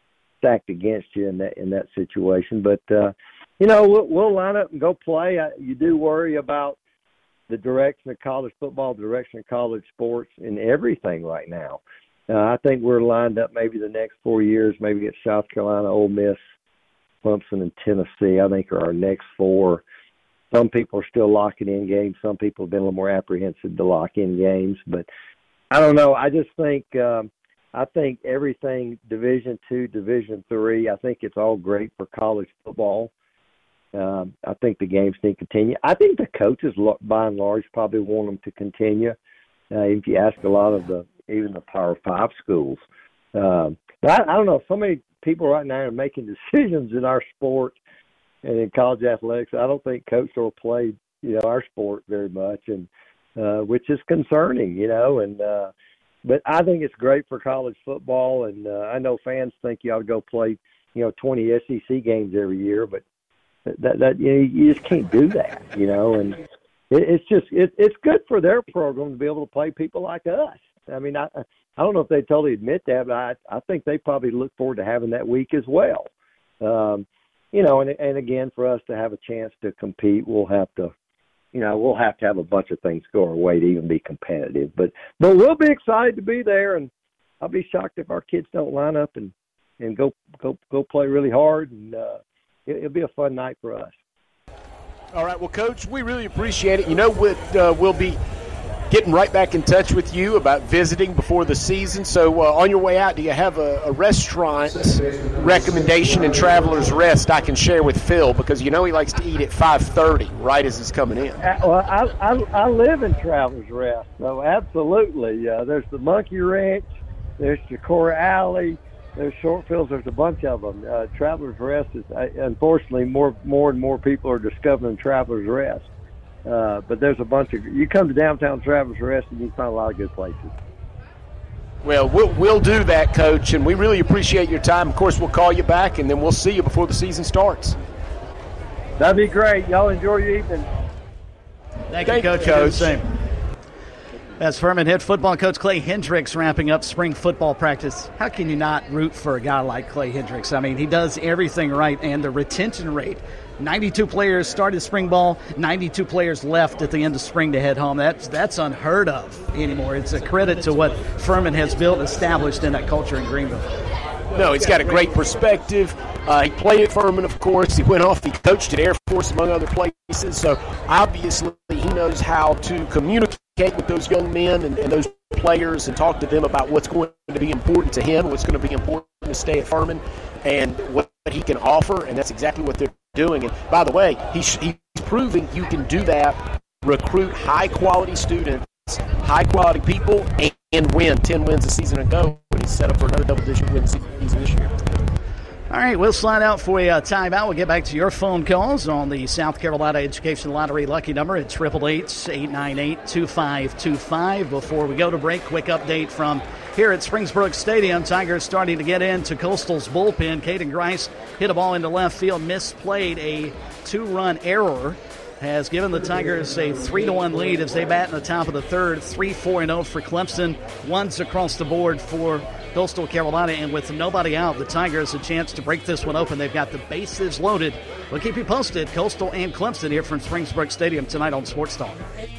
stacked against you in that situation. But we'll line up and go play. You do worry about the direction of college football, the direction of college sports, and everything right now. I think we're lined up maybe the next 4 years, maybe at South Carolina, Ole Miss, Clemson, and Tennessee, I think, are our next 4. Some people are still locking in games. Some people have been a little more apprehensive to lock in games. But I don't know. I just think I think everything Division II, Division III, I think it's all great for college football. I think the games need to continue. I think the coaches, by and large, probably want them to continue. If you ask a lot of even the Power 5 schools. But I don't know. So many people right now are making decisions in our sport and in college athletics. I don't think coaches will play, our sport very much, and which is concerning, And but I think it's great for college football, and I know fans think you ought to go play, 20 SEC games every year, but that you just can't do that, And it's good for their program to be able to play people like us. I mean, I don't know if they totally admit that, but I think they probably look forward to having that week as well. And again, for us to have a chance to compete, we'll have to have a bunch of things go our way to even be competitive. But we'll be excited to be there, and I'll be shocked if our kids don't line up and go play really hard, and it'll be a fun night for us. All right, well, Coach, we really appreciate it. We'll be getting right back in touch with you about visiting before the season. So on your way out, do you have a restaurant recommendation in Travelers Rest I can share with Phil? Because he likes to eat at 5:30, right as he's coming in. Well, I live in Travelers Rest, so absolutely. There's the Monkey Ranch, there's Chicora Alley, there's Shortfields, there's a bunch of them. Travelers Rest is, unfortunately, more and more people are discovering Travelers Rest. But there's a bunch of – you come to downtown Travelers Rest and you find a lot of good places. Well, we'll do that, Coach, and we really appreciate your time. Of course, we'll call you back, and then we'll see you before the season starts. That'd be great. Y'all enjoy your evening. Thank you, Coach. Coach. Same. As Furman head football coach Clay Hendricks wrapping up spring football practice, how can you not root for a guy like Clay Hendricks? I mean, he does everything right, and the retention rate, 92 players started spring ball, 92 players left at the end of spring to head home. That's unheard of anymore. It's a credit to what Furman has built, established in that culture in Greenville. No, he's got a great perspective. He played at Furman, of course. He went off. He coached at Air Force, among other places. So, obviously, he knows how to communicate with those young men and those players and talk to them about what's going to be important to him, what's going to be important to stay at Furman, and what he can offer, and that's exactly what they're doing. And, by the way, he's proving you can do that, recruit high-quality students, high-quality people, and win 10 wins a season ago. And he's set up for another double-digit win season this year. All right, we'll slide out for a timeout. We'll get back to your phone calls on the South Carolina Education Lottery lucky number at 888-898-2525. Before we go to break, quick update from here at Springbrook Stadium. Tigers starting to get into Coastal's bullpen. Caden Grice hit a ball into left field, misplayed a 2-run error. Has given the Tigers a 3-1 lead as they bat in the top of the third. 3-4-0 for Clemson. Ones across the board for Coastal Carolina. And with nobody out, the Tigers a chance to break this one open. They've got the bases loaded. We'll keep you posted. Coastal and Clemson here from Springbrook Stadium tonight on Sports Talk.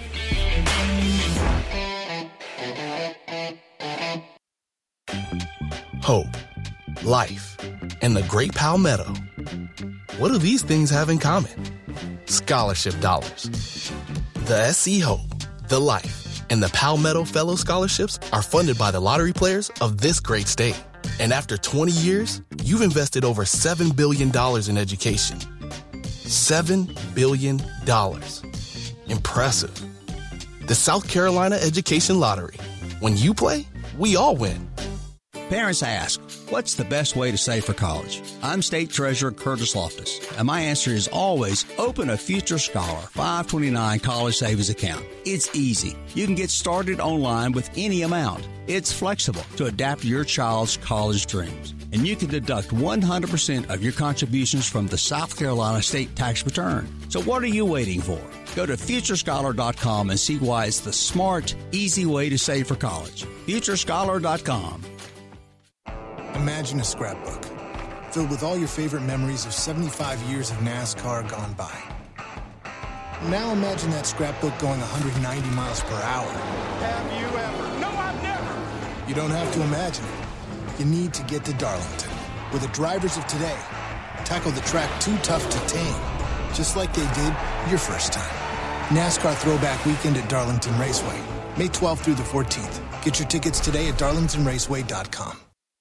Hope, life, and the Great Palmetto. What do these things have in common? Scholarship dollars. The SC Hope, the Life, and the Palmetto Fellow Scholarships are funded by the lottery players of this great state. And after 20 years, you've invested over $7 billion in education. $7 billion. Impressive. The South Carolina Education Lottery. When you play, we all win. Parents ask, what's the best way to save for college? I'm State Treasurer Curtis Loftus, and my answer is always open a Future Scholar 529 college savings account. It's easy. You can get started online with any amount. It's flexible to adapt to your child's college dreams. And you can deduct 100% of your contributions from the South Carolina state tax return. So what are you waiting for? Go to FutureScholar.com and see why it's the smart, easy way to save for college. FutureScholar.com. Imagine a scrapbook, filled with all your favorite memories of 75 years of NASCAR gone by. Now imagine that scrapbook going 190 miles per hour. Have you ever? No, I've never. You don't have to imagine it. You need to get to Darlington, where the drivers of today tackle the track too tough to tame, just like they did your first time. NASCAR Throwback Weekend at Darlington Raceway, May 12th through the 14th. Get your tickets today at darlingtonraceway.com.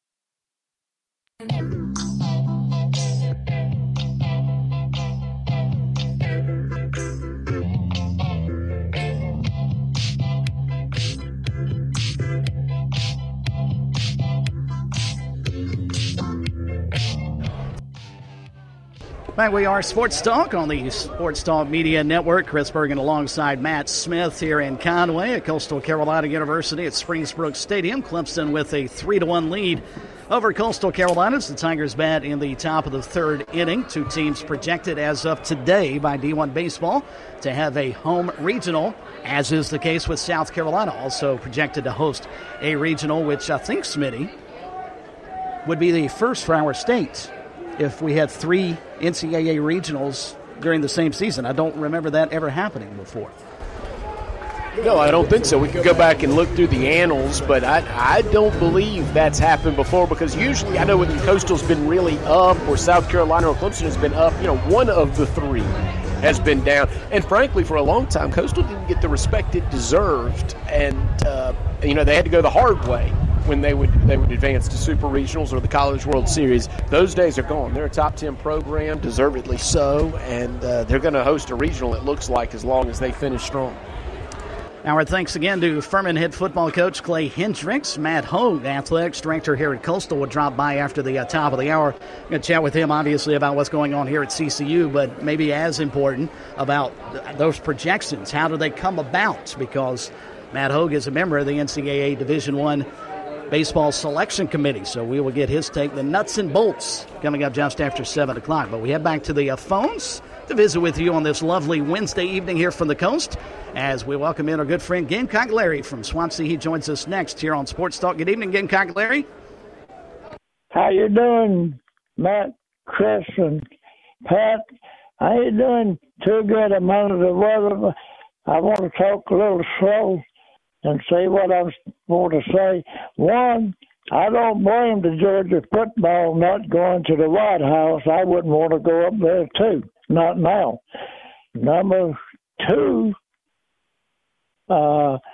Back we are, Sports Talk on the Sports Talk Media Network. Chris Bergen alongside Matt Smith here in Conway at Coastal Carolina University at Spring-Brook Stadium. Clemson with a 3-1 lead over Coastal Carolina as the Tigers bat in the top of the third inning. Two teams projected as of today by D1 Baseball to have a home regional, as is the case with South Carolina, also projected to host a regional, which I think, Smitty, would be the first for our state if we had 3 NCAA regionals during the same season. I don't remember that ever happening before. No, I don't think so. We can go back and look through the annals, but I don't believe that's happened before, because usually I know when Coastal's been really up or South Carolina or Clemson has been up, one of the 3 has been down. And frankly, for a long time, Coastal didn't get the respect it deserved, and they had to go the hard way when they would advance to Super Regionals or the College World Series. Those days are gone. They're a top 10 program, deservedly so, and they're going to host a regional, it looks like, as long as they finish strong. Our thanks again to Furman head football coach Clay Hendricks. Matt Hogue, athletics director here at Coastal, will drop by after the top of the hour. I'm going to chat with him, obviously, about what's going on here at CCU, but maybe as important about those projections. How do they come about? Because Matt Hogue is a member of the NCAA Division I Baseball Selection Committee, so we will get his take, the nuts and bolts, coming up just after 7 o'clock. But we head back to the phones to visit with you on this lovely Wednesday evening here from the coast as we welcome in our good friend Gamecock Larry from Swansea. He joins us next here on Sports Talk. Good evening, Gamecock Larry. How you doing, Matt, Chris, and Pat? How you doing? Too good. I'm under the weather. I want to talk a little slow and say what I want to say. One, I don't blame the Georgia football not going to the White House. I wouldn't want to go up there, too. Not now. Number 2, South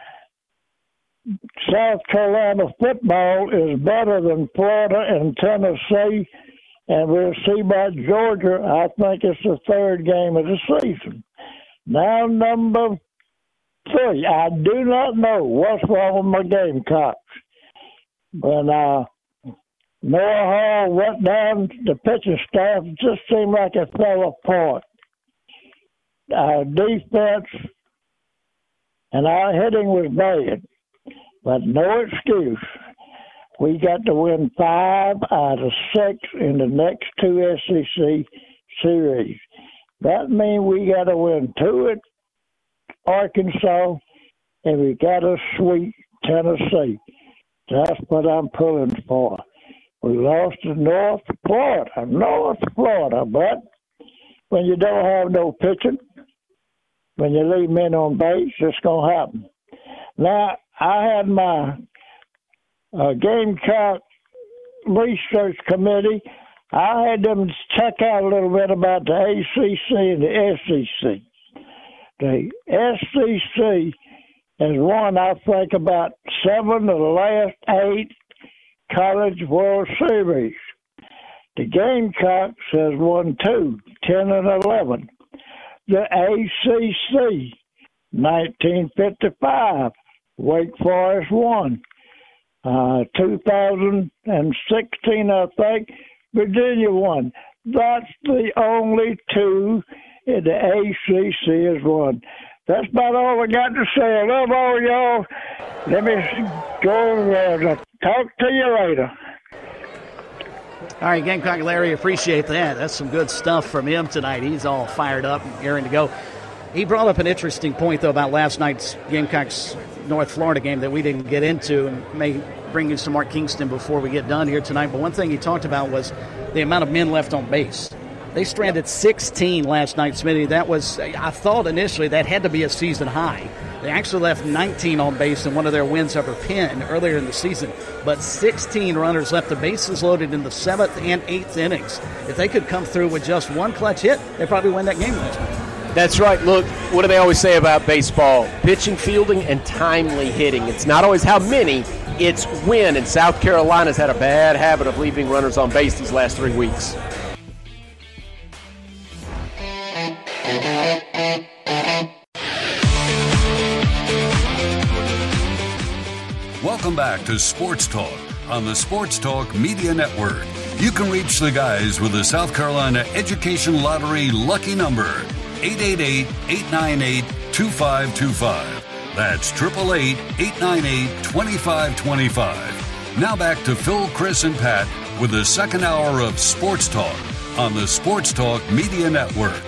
Carolina football is better than Florida and Tennessee, and we'll see about Georgia. I think it's the 3rd game of the season. Now, number 3, I do not know what's wrong with my Gamecocks. When Noah Hall went down, the pitching staff just seemed like it fell apart. Our defense and our hitting was bad, but no excuse. We got to win 5 out of 6 in the next 2 SEC series. That means we got to win 2 at Arkansas, and we got to sweep Tennessee. That's what I'm pulling for. We lost to North Florida, but when you don't have no pitching, when you leave men on base, it's going to happen. Now, I had my Gamecock Research Committee. I had them check out a little bit about the ACC and the SEC. The SEC has won, I think, about 7 of the last 8 College World Series. The Gamecocks has won 2, 10 and 11. The ACC, 1955, Wake Forest won. 2016, I think, Virginia won. That's the only 2 in the ACC has won. That's about all I got to say. I love all y'all. Let me go and talk to you later. All right, Gamecock Larry, appreciate that. That's some good stuff from him tonight. He's all fired up and raring to go. He brought up an interesting point, though, about last night's Gamecocks North Florida game that we didn't get into, and may bring you some Mark Kingston before we get done here tonight. But one thing he talked about was the amount of men left on base. They stranded 16 last night, Smitty. That was, I thought initially that had to be a season high. They actually left 19 on base in one of their wins over Penn earlier in the season. But 16 runners left, the bases loaded in the 7th and 8th innings. If they could come through with just one clutch hit, they probably win that game last night. That's right. Look, what do they always say about baseball? Pitching, fielding, and timely hitting. It's not always how many, it's when. And South Carolina's had a bad habit of leaving runners on base these last 3 weeks. Welcome back to Sports Talk on the Sports Talk Media Network. You can reach the guys with the South Carolina Education Lottery lucky number, 888-898-2525. That's 888-898-2525. Now back to Phil, Chris, and Pat with the second hour of Sports Talk on the Sports Talk Media Network.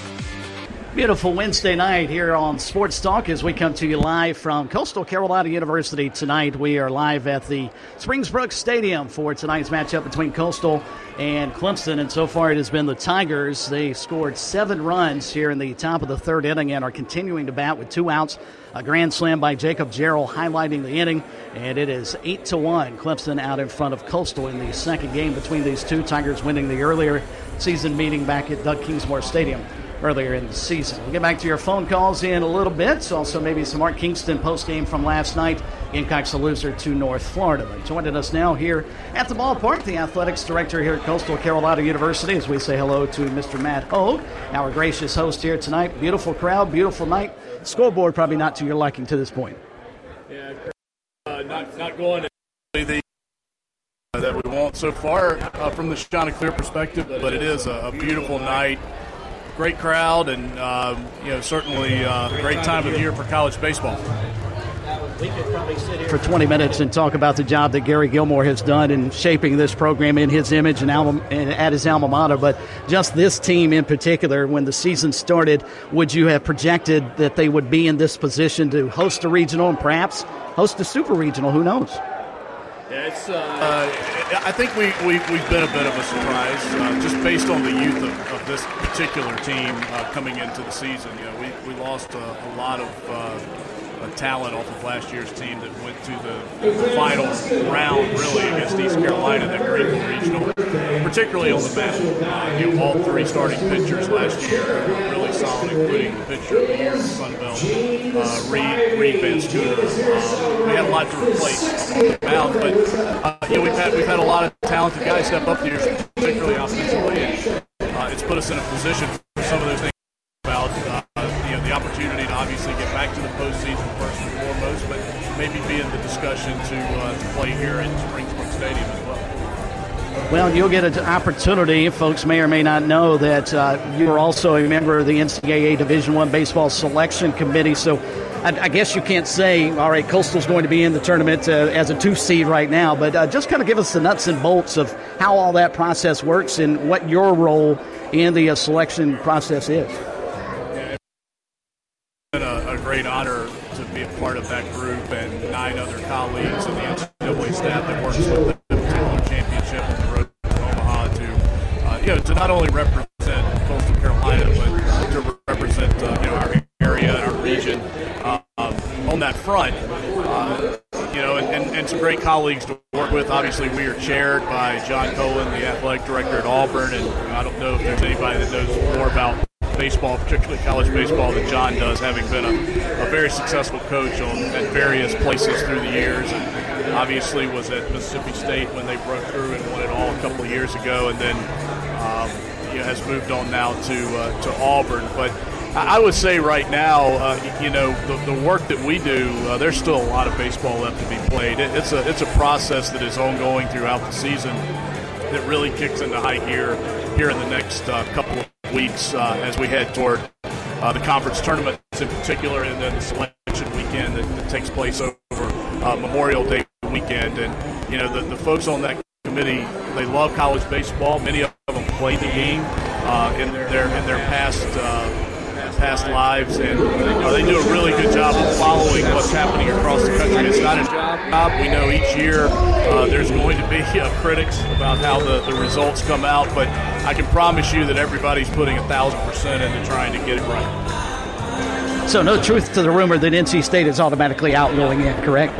Beautiful Wednesday night here on Sports Talk as we come to you live from Coastal Carolina University tonight. We are live at the Springsbrook Stadium for tonight's matchup between Coastal and Clemson, and so far it has been the Tigers. They scored 7 runs here in the top of the 3rd inning and are continuing to bat with 2 outs. A grand slam by Jacob Jarrell highlighting the inning, and it is 8-1. Clemson out in front of Coastal in the second game between these two. Tigers winning the earlier season meeting back at Doug Kingsmore Stadium earlier in the season. We'll get back to your phone calls in a little bit. Also maybe some Mark Kingston post-game from last night. Gamecocks a loser to North Florida. But joining us now here at the ballpark, the athletics director here at Coastal Carolina University, as we say hello to Mr. Matt Hogue, our gracious host here tonight. Beautiful crowd, beautiful night. Scoreboard probably not to your liking to this point. Yeah, not going the that we want so far from the Chanticleer perspective, but it is a beautiful night. Great crowd, and certainly a great time of the year for college baseball. We could probably sit here for 20 minutes and talk about the job that Gary Gilmore has done in shaping this program in his image and at his alma mater. But just this team in particular, when the season started, would you have projected that they would be in this position to host a regional and perhaps host a super regional? Who knows? Yeah, it's. I think we've been a bit of a surprise, just based on the youth of this particular team coming into the season. We lost a lot of talent off of last year's team that went to the final round, really, against East Carolina, that Greenville Regional, particularly on the mound. All 3 starting pitchers last year were really solid, including the pitcher of the year in the Sun Belt, Reed Van Scooter. We had a lot to replace on the mound, but we've had a lot of talented guys step up here, particularly offensively, and it's put us in a position for some of those things about the opportunity to obviously get back to the postseason first and foremost, but maybe be in the discussion to play here at Springsbrook Stadium as well. Well, you'll get an opportunity. Folks may or may not know that you are also a member of the NCAA Division I Baseball Selection Committee, so I guess you can't say, all right, Coastal's going to be in the tournament as a 2 seed right now, but just kind of give us the nuts and bolts of how all that process works and what your role in the selection process is. It's been a great honor to be a part of that group and 9 other colleagues and the NCAA staff that works with the particular championship on the road to Omaha to not only represent Coastal Carolina, but to represent our area and our region on that front. And some great colleagues to work with. Obviously, we are chaired by John Cohen, the athletic director at Auburn, and I don't know if there's anybody that knows more about baseball, particularly college baseball, than John does, having been a very successful coach at various places through the years, and obviously was at Mississippi State when they broke through and won it all a couple of years ago, and then has moved on now to Auburn. But I would say right now, the work that we do, there's still a lot of baseball left to be played. It's a process that is ongoing throughout the season that really kicks into high gear here in the next couple of weeks as we head toward the conference tournaments in particular, and then the selection weekend that takes place over Memorial Day weekend. And the folks on that committee, they love college baseball. Many of them play the game in their past past lives, and they do a really good job of following what's happening across the country. It's not a job. We know each year there's going to be critics about how the results come out, but I can promise you that everybody's putting 1,000% into trying to get it right. So no truth to the rumor that NC State is automatically out going in, correct?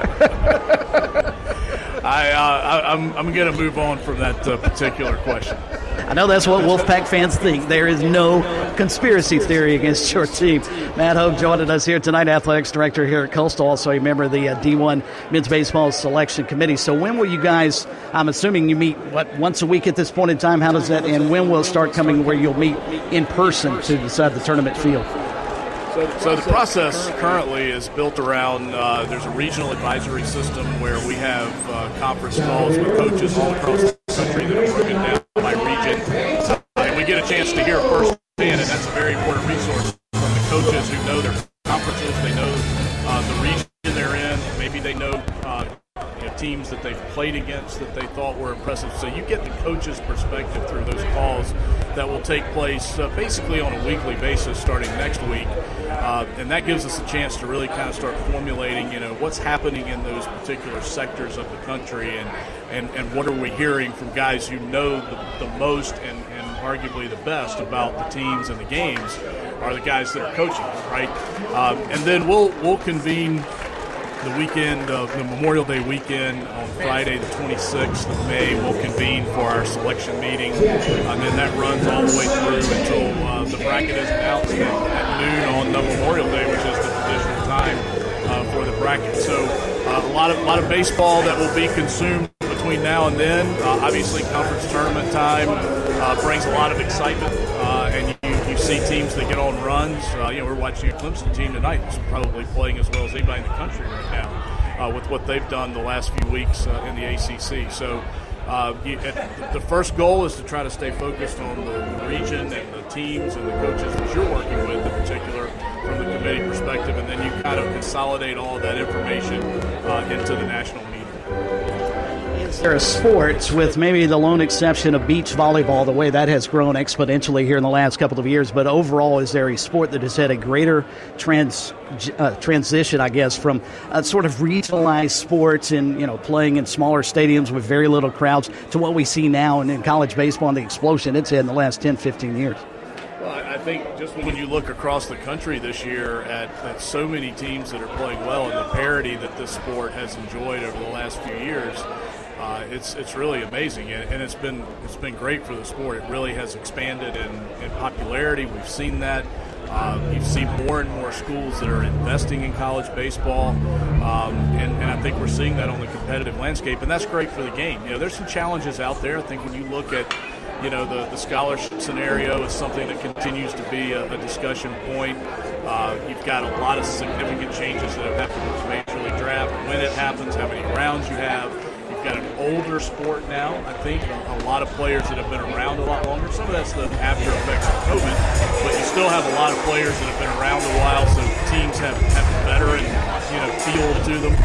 I'm going to move on from that particular question. I know that's what Wolfpack fans think. There is no conspiracy theory against your team. Matt Hogue joining us here tonight, athletics director here at Coastal, also a member of the D1 men's baseball selection committee. So when will you guys, I'm assuming you meet, once a week at this point in time? How does that, and when will it start coming where you'll meet in person to decide the tournament field? So the process currently is built around there's a regional advisory system where we have conference calls with coaches all across the country that are broken down by region. And we get a chance to hear firsthand, and that's a very important resource from the coaches who know their conferences, they know the region they're in, maybe they know teams that they've played against that they thought were impressive. So you get the coach's perspective through those calls that will take place basically on a weekly basis starting next week. And that gives us a chance to really kind of start formulating, what's happening in those particular sectors of the country and what are we hearing from guys who know the most and arguably the best about the teams and the games are the guys that are coaching, right? And then we'll convene the weekend of the Memorial Day weekend on Friday the 26th of May. We'll convene for our selection meeting, and then that runs all the way through until the bracket is announced at noon on the Memorial Day, which is the traditional time for the bracket. So a lot of baseball that will be consumed between now and then. Obviously, conference tournament time brings a lot of excitement, and you see teams that get on runs. We're watching a Clemson team tonight that's probably playing as well as anybody in the country right now with what they've done the last few weeks in the ACC. So the first goal is to try to stay focused on the region and the teams and the coaches that you're working with in particular from the committee perspective, and then you kind of consolidate all of that information into the national meeting. Is there a sport, with maybe the lone exception of beach volleyball, the way that has grown exponentially here in the last couple of years, but overall, is there a sport that has had a greater transition, I guess, from sort of regionalized sports and, playing in smaller stadiums with very little crowds to what we see now in college baseball and the explosion it's had in the last 10, 15 years? Well, I think just when you look across the country this year at so many teams that are playing well and the parity that this sport has enjoyed over the last few years, it's really amazing, and it's been great for the sport. It really has expanded in popularity. We've seen that. You've seen more and more schools that are investing in college baseball, and I think we're seeing that on the competitive landscape, and that's great for the game. There's some challenges out there. I think when you look at the scholarship scenario is something that continues to be a discussion point. You've got a lot of significant changes that have happened with the Major League Draft, when it happens, how many rounds you have. You've got an older sport now, I think, a lot of players that have been around a lot longer. Some of that's the after effects of COVID, but you still have a lot of players that have been around a while, so teams have veteran, feel to them.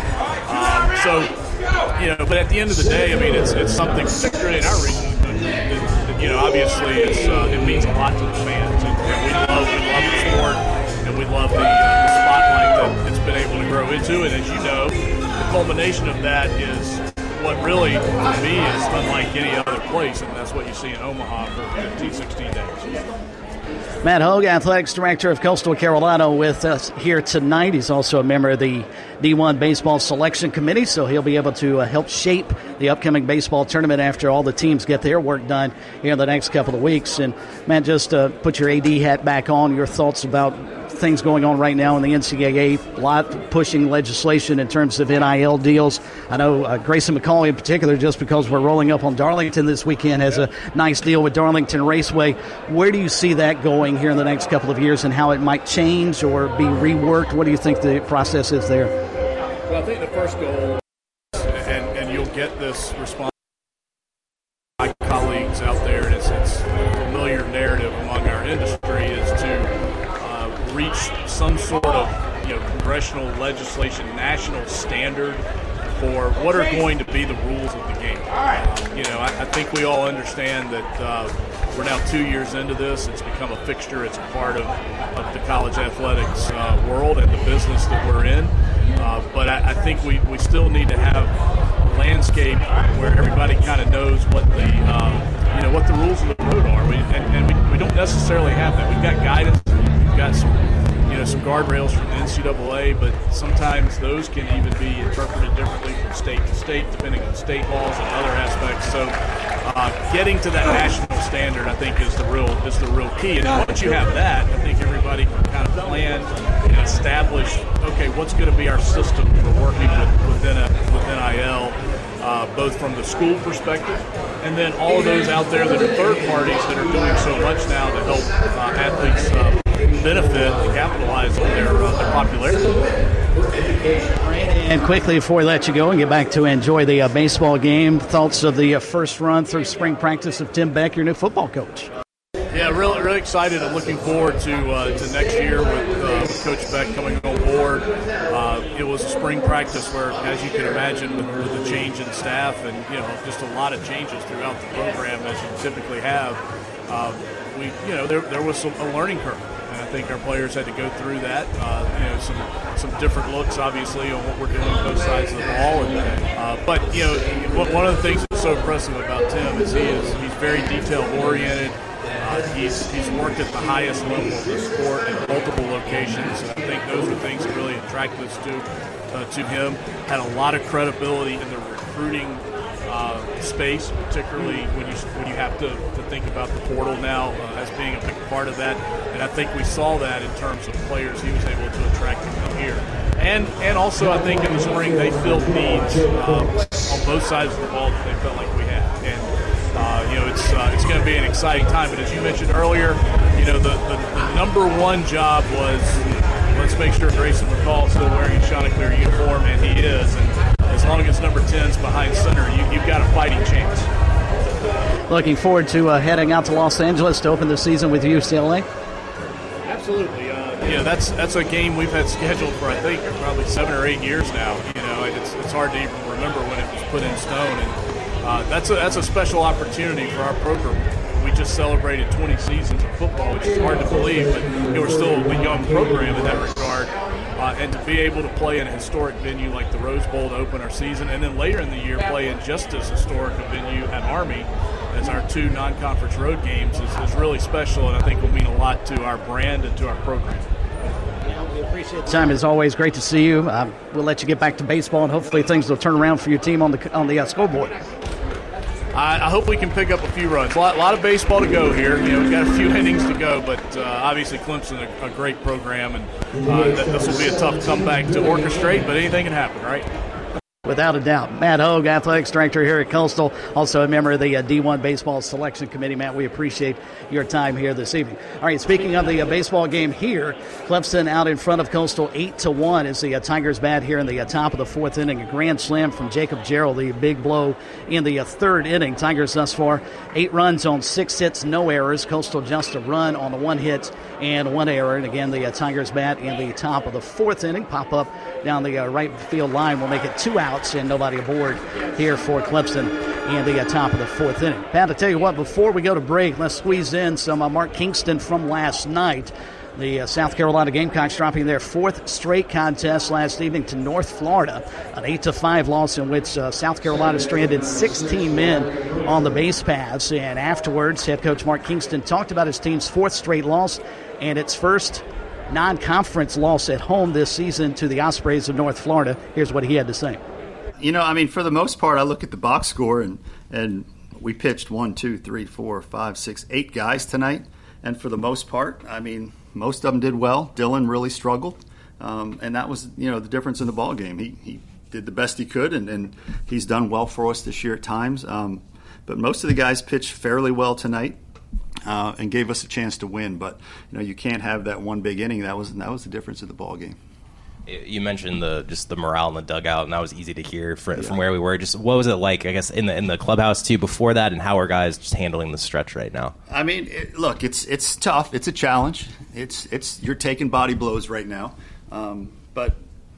But at the end of the day, it's something, particularly in our region, that obviously it means a lot to the fans, and we love the sport, and we love the spotlight that it's been able to grow into. And as you know, the culmination of that is what really, to me, is unlike any other place, and that's what you see in Omaha for 15, 16 days. Matt Hogue, Athletics Director of Coastal Carolina, with us here tonight. He's also a member of the D1 Baseball Selection Committee, so he'll be able to help shape the upcoming baseball tournament after all the teams get their work done here in the next couple of weeks. And, Matt, just put your AD hat back on, your thoughts about things going on right now in the NCAA, a lot pushing legislation in terms of NIL deals. I know Grayson McCauley in particular, just because we're rolling up on Darlington this weekend, has a nice deal with Darlington Raceway. Where do you see that going here in the next couple of years and how it might change or be reworked? What do you think the process is there? Well, I think the first goal, and you'll get this response from my colleagues out there, and it's a familiar narrative among our industry, is to reach some sort of congressional legislation, national standard for what are going to be the rules of the game. I think we all understand that we're now 2 years into this. It's become a fixture. It's a part of the college athletics world and the business that we're in. But I think we still need to have a landscape where everybody kind of knows what the rules of the road are. We don't necessarily have that. We've got guidance. We've got some guardrails from the NCAA, but sometimes those can even be interpreted differently from state to state, depending on state laws and other aspects. So, getting to that national standard, I think, is the real key. And once you have that, I think everybody can kind of plan and establish, okay, what's going to be our system for working with NIL, both from the school perspective, and then all of those out there that are third parties that are doing so much now to help athletes benefit and capitalize on their popularity. And quickly, before we let you go and get back to enjoy the baseball game, thoughts of the first run through spring practice of Tim Beck, your new football coach? Yeah, really excited and looking forward to next year with Coach Beck coming on board. It was a spring practice where, as you can imagine, with the change in staff and just a lot of changes throughout the program as you typically have, there was a learning curve. I think our players had to go through that. Some different looks, obviously, on what we're doing on both sides of the ball. But one of the things that's so impressive about Tim is he's very detail oriented. He's worked at the highest level of the sport in multiple locations, and I think those are things that really attracted us to him. Had a lot of credibility in the recruiting space, particularly when you have to think about the portal now as being a big part of that. And I think we saw that in terms of players he was able to attract to come here. And also I think in the spring they filled needs on both sides of the ball that they felt like we had. And it's going to be an exciting time. But as you mentioned earlier, the number one job was let's make sure Grayson McCall is still wearing a Chanticleer uniform, and he is. And as long as number 10's behind center, you've got a fighting chance. Looking forward to heading out to Los Angeles to open the season with UCLA. Absolutely. That's a game we've had scheduled for, I think, probably 7 or 8 years now. It's hard to even remember when it was put in stone. And that's a special opportunity for our program. We just celebrated 20 seasons of football, which is hard to believe, but we're still a young program in that regard. And to be able to play in a historic venue like the Rose Bowl to open our season, and then later in the year play in just as historic a venue at Army as our 2 non-conference road games is really special, and I think will mean a lot to our brand and to our program. We appreciate the time. As always, great to see you. We'll let you get back to baseball, and hopefully things will turn around for your team on the scoreboard. I hope we can pick up a few runs. A lot of baseball to go here. We've got a few innings to go, but obviously Clemson a great program, and this will be a tough comeback to orchestrate, but anything can happen, right? Without a doubt. Matt Hogue, Athletics Director here at Coastal, also a member of the D1 Baseball Selection Committee. Matt, we appreciate your time here this evening. All right, speaking of the baseball game here, Clemson out in front of Coastal 8-1 as the Tigers bat here in the top of the 4th inning. A grand slam from Jacob Gerald, the big blow in the 3rd inning. Tigers thus far 8 runs on 6 hits, no errors. Coastal just a run on the 1 hit and 1 error. And again, the Tigers bat in the top of the 4th inning. Pop up down the right field line will make it 2 outs and nobody aboard here for Clemson in the top of the 4th inning. Pat, I tell you what, before we go to break, let's squeeze in some Mark Kingston from last night. The South Carolina Gamecocks dropping their 4th straight contest last evening to North Florida, an 8-5 loss in which South Carolina stranded 16 men on the base paths. And afterwards, head coach Mark Kingston talked about his team's 4th straight loss and its first non-conference loss at home this season to the Ospreys of North Florida. Here's what he had to say. For the most part, I look at the box score, and we pitched 1, 2, 3, 4, 5, 6, 8 guys tonight. And for the most part, most of them did well. Dylan really struggled, and that was, the difference in the ball game. He did the best he could, and he's done well for us this year at times. But most of the guys pitched fairly well tonight and gave us a chance to win. But you can't have that one big inning. That was the difference in the ball game. You mentioned the morale in the dugout, and that was easy to hear from where we were. Just what was it like, I guess, in the clubhouse too before that, and how are guys just handling the stretch right now? Look, it's tough. It's a challenge. You're taking body blows right now, but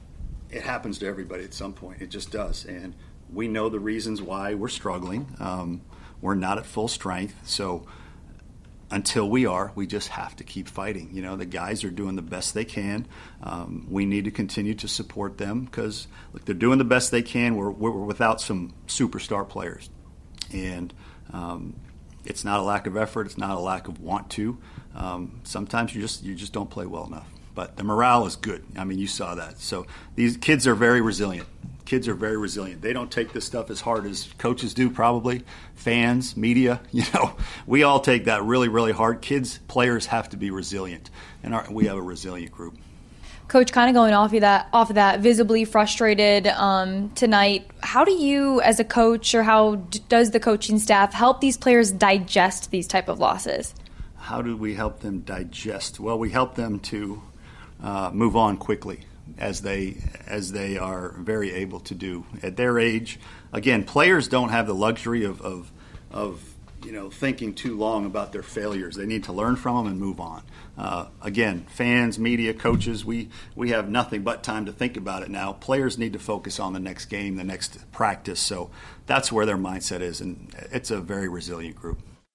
it happens to everybody at some point. It just does, and we know the reasons why we're struggling. We're not at full strength, so until we just have to keep fighting. The guys are doing the best they can. We need to continue to support them because, look, they're doing the best they can. We're without some superstar players. And it's not a lack of effort. It's not a lack of want to. Sometimes you just don't play well enough. But the morale is good. I mean, you saw that. So these kids are very resilient. They don't take this stuff as hard as coaches do, probably. Fans, media, we all take that really, really hard. Players have to be resilient, and we have a resilient group. Coach, kind of going off of that, visibly frustrated tonight. How do you, as a coach, or how does the coaching staff help these players digest these type of losses? How do we help them digest? Well, we help them to move on quickly, as they are very able to do at their age. Again, players don't have the luxury of thinking too long about their failures. They need to learn from them and move on. Again, fans, media, coaches, we have nothing but time to think about it now. Players need to focus on the next game, the next practice. So that's where their mindset is, and it's a very resilient group.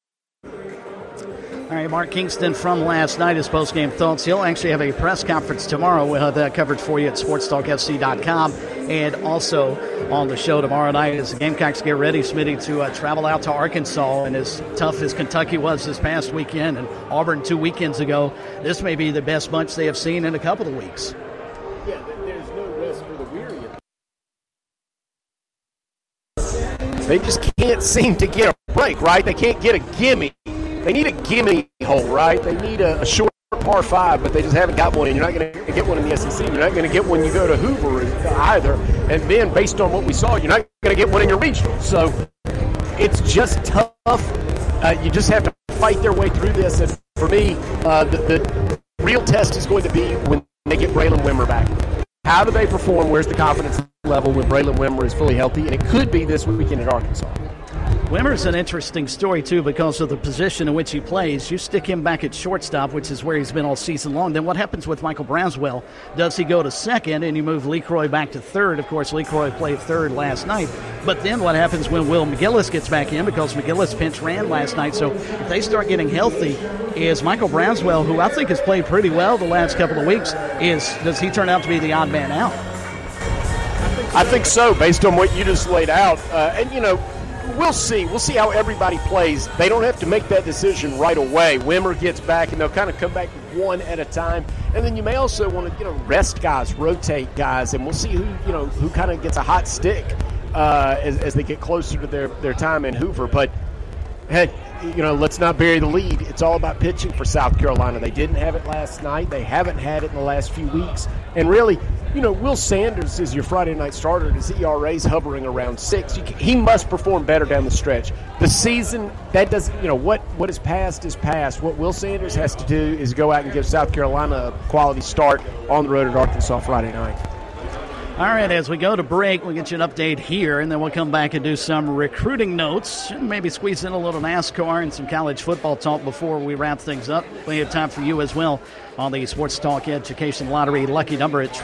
All right, Mark Kingston from last night, his post-game thoughts. He'll actually have a press conference tomorrow. We'll have that coverage for you at sportstalkfc.com. And also on the show tomorrow night as the Gamecocks get ready, Smitty, to travel out to Arkansas. And as tough as Kentucky was this past weekend and Auburn 2 weekends ago, this may be the best bunch they have seen in a couple of weeks. Yeah, there's no rest for the weary. They just can't seem to get a break, right? They can't get a gimme. They need a gimme hole, right? They need a short par 5, but they just haven't got one. And you're not going to get one in the SEC. You're not going to get one you go to Hoover either. And then, based on what we saw, you're not going to get one in your regional. So it's just tough. You just have to fight their way through this. And for me, the real test is going to be when they get Braylon Wimmer back. How do they perform? Where's the confidence level when Braylon Wimmer is fully healthy? And it could be this weekend at Arkansas. Wimmer's an interesting story, too, because of the position in which he plays. You stick him back at shortstop, which is where he's been all season long. Then what happens with Michael Braswell? Does he go to second and you move LeCroy back to third? Of course, LeCroy played third last night. But then what happens when Will McGillis gets back in? Because McGillis pinch ran last night. So if they start getting healthy, is Michael Braswell, who I think has played pretty well the last couple of weeks, does he turn out to be the odd man out? I think so, based on what you just laid out. We'll see. We'll see how everybody plays. They don't have to make that decision right away. Wimmer gets back, and they'll kind of come back one at a time. And then you may also want to, rest guys, rotate guys, and we'll see who kind of gets a hot stick as they get closer to their time in Hoover. But, hey, let's not bury the lead. It's all about pitching for South Carolina. They didn't have it last night. They haven't had it in the last few weeks. And really, Will Sanders is your Friday night starter. His ERA's hovering around 6. He must perform better down the stretch. The season, that doesn't, what is past is past. What Will Sanders has to do is go out and give South Carolina a quality start on the road at Arkansas Friday night. All right, as we go to break, we'll get you an update here, and then we'll come back and do some recruiting notes, and maybe squeeze in a little NASCAR and some college football talk before we wrap things up. We have time for you as well on the Sports Talk Education Lottery. Lucky number at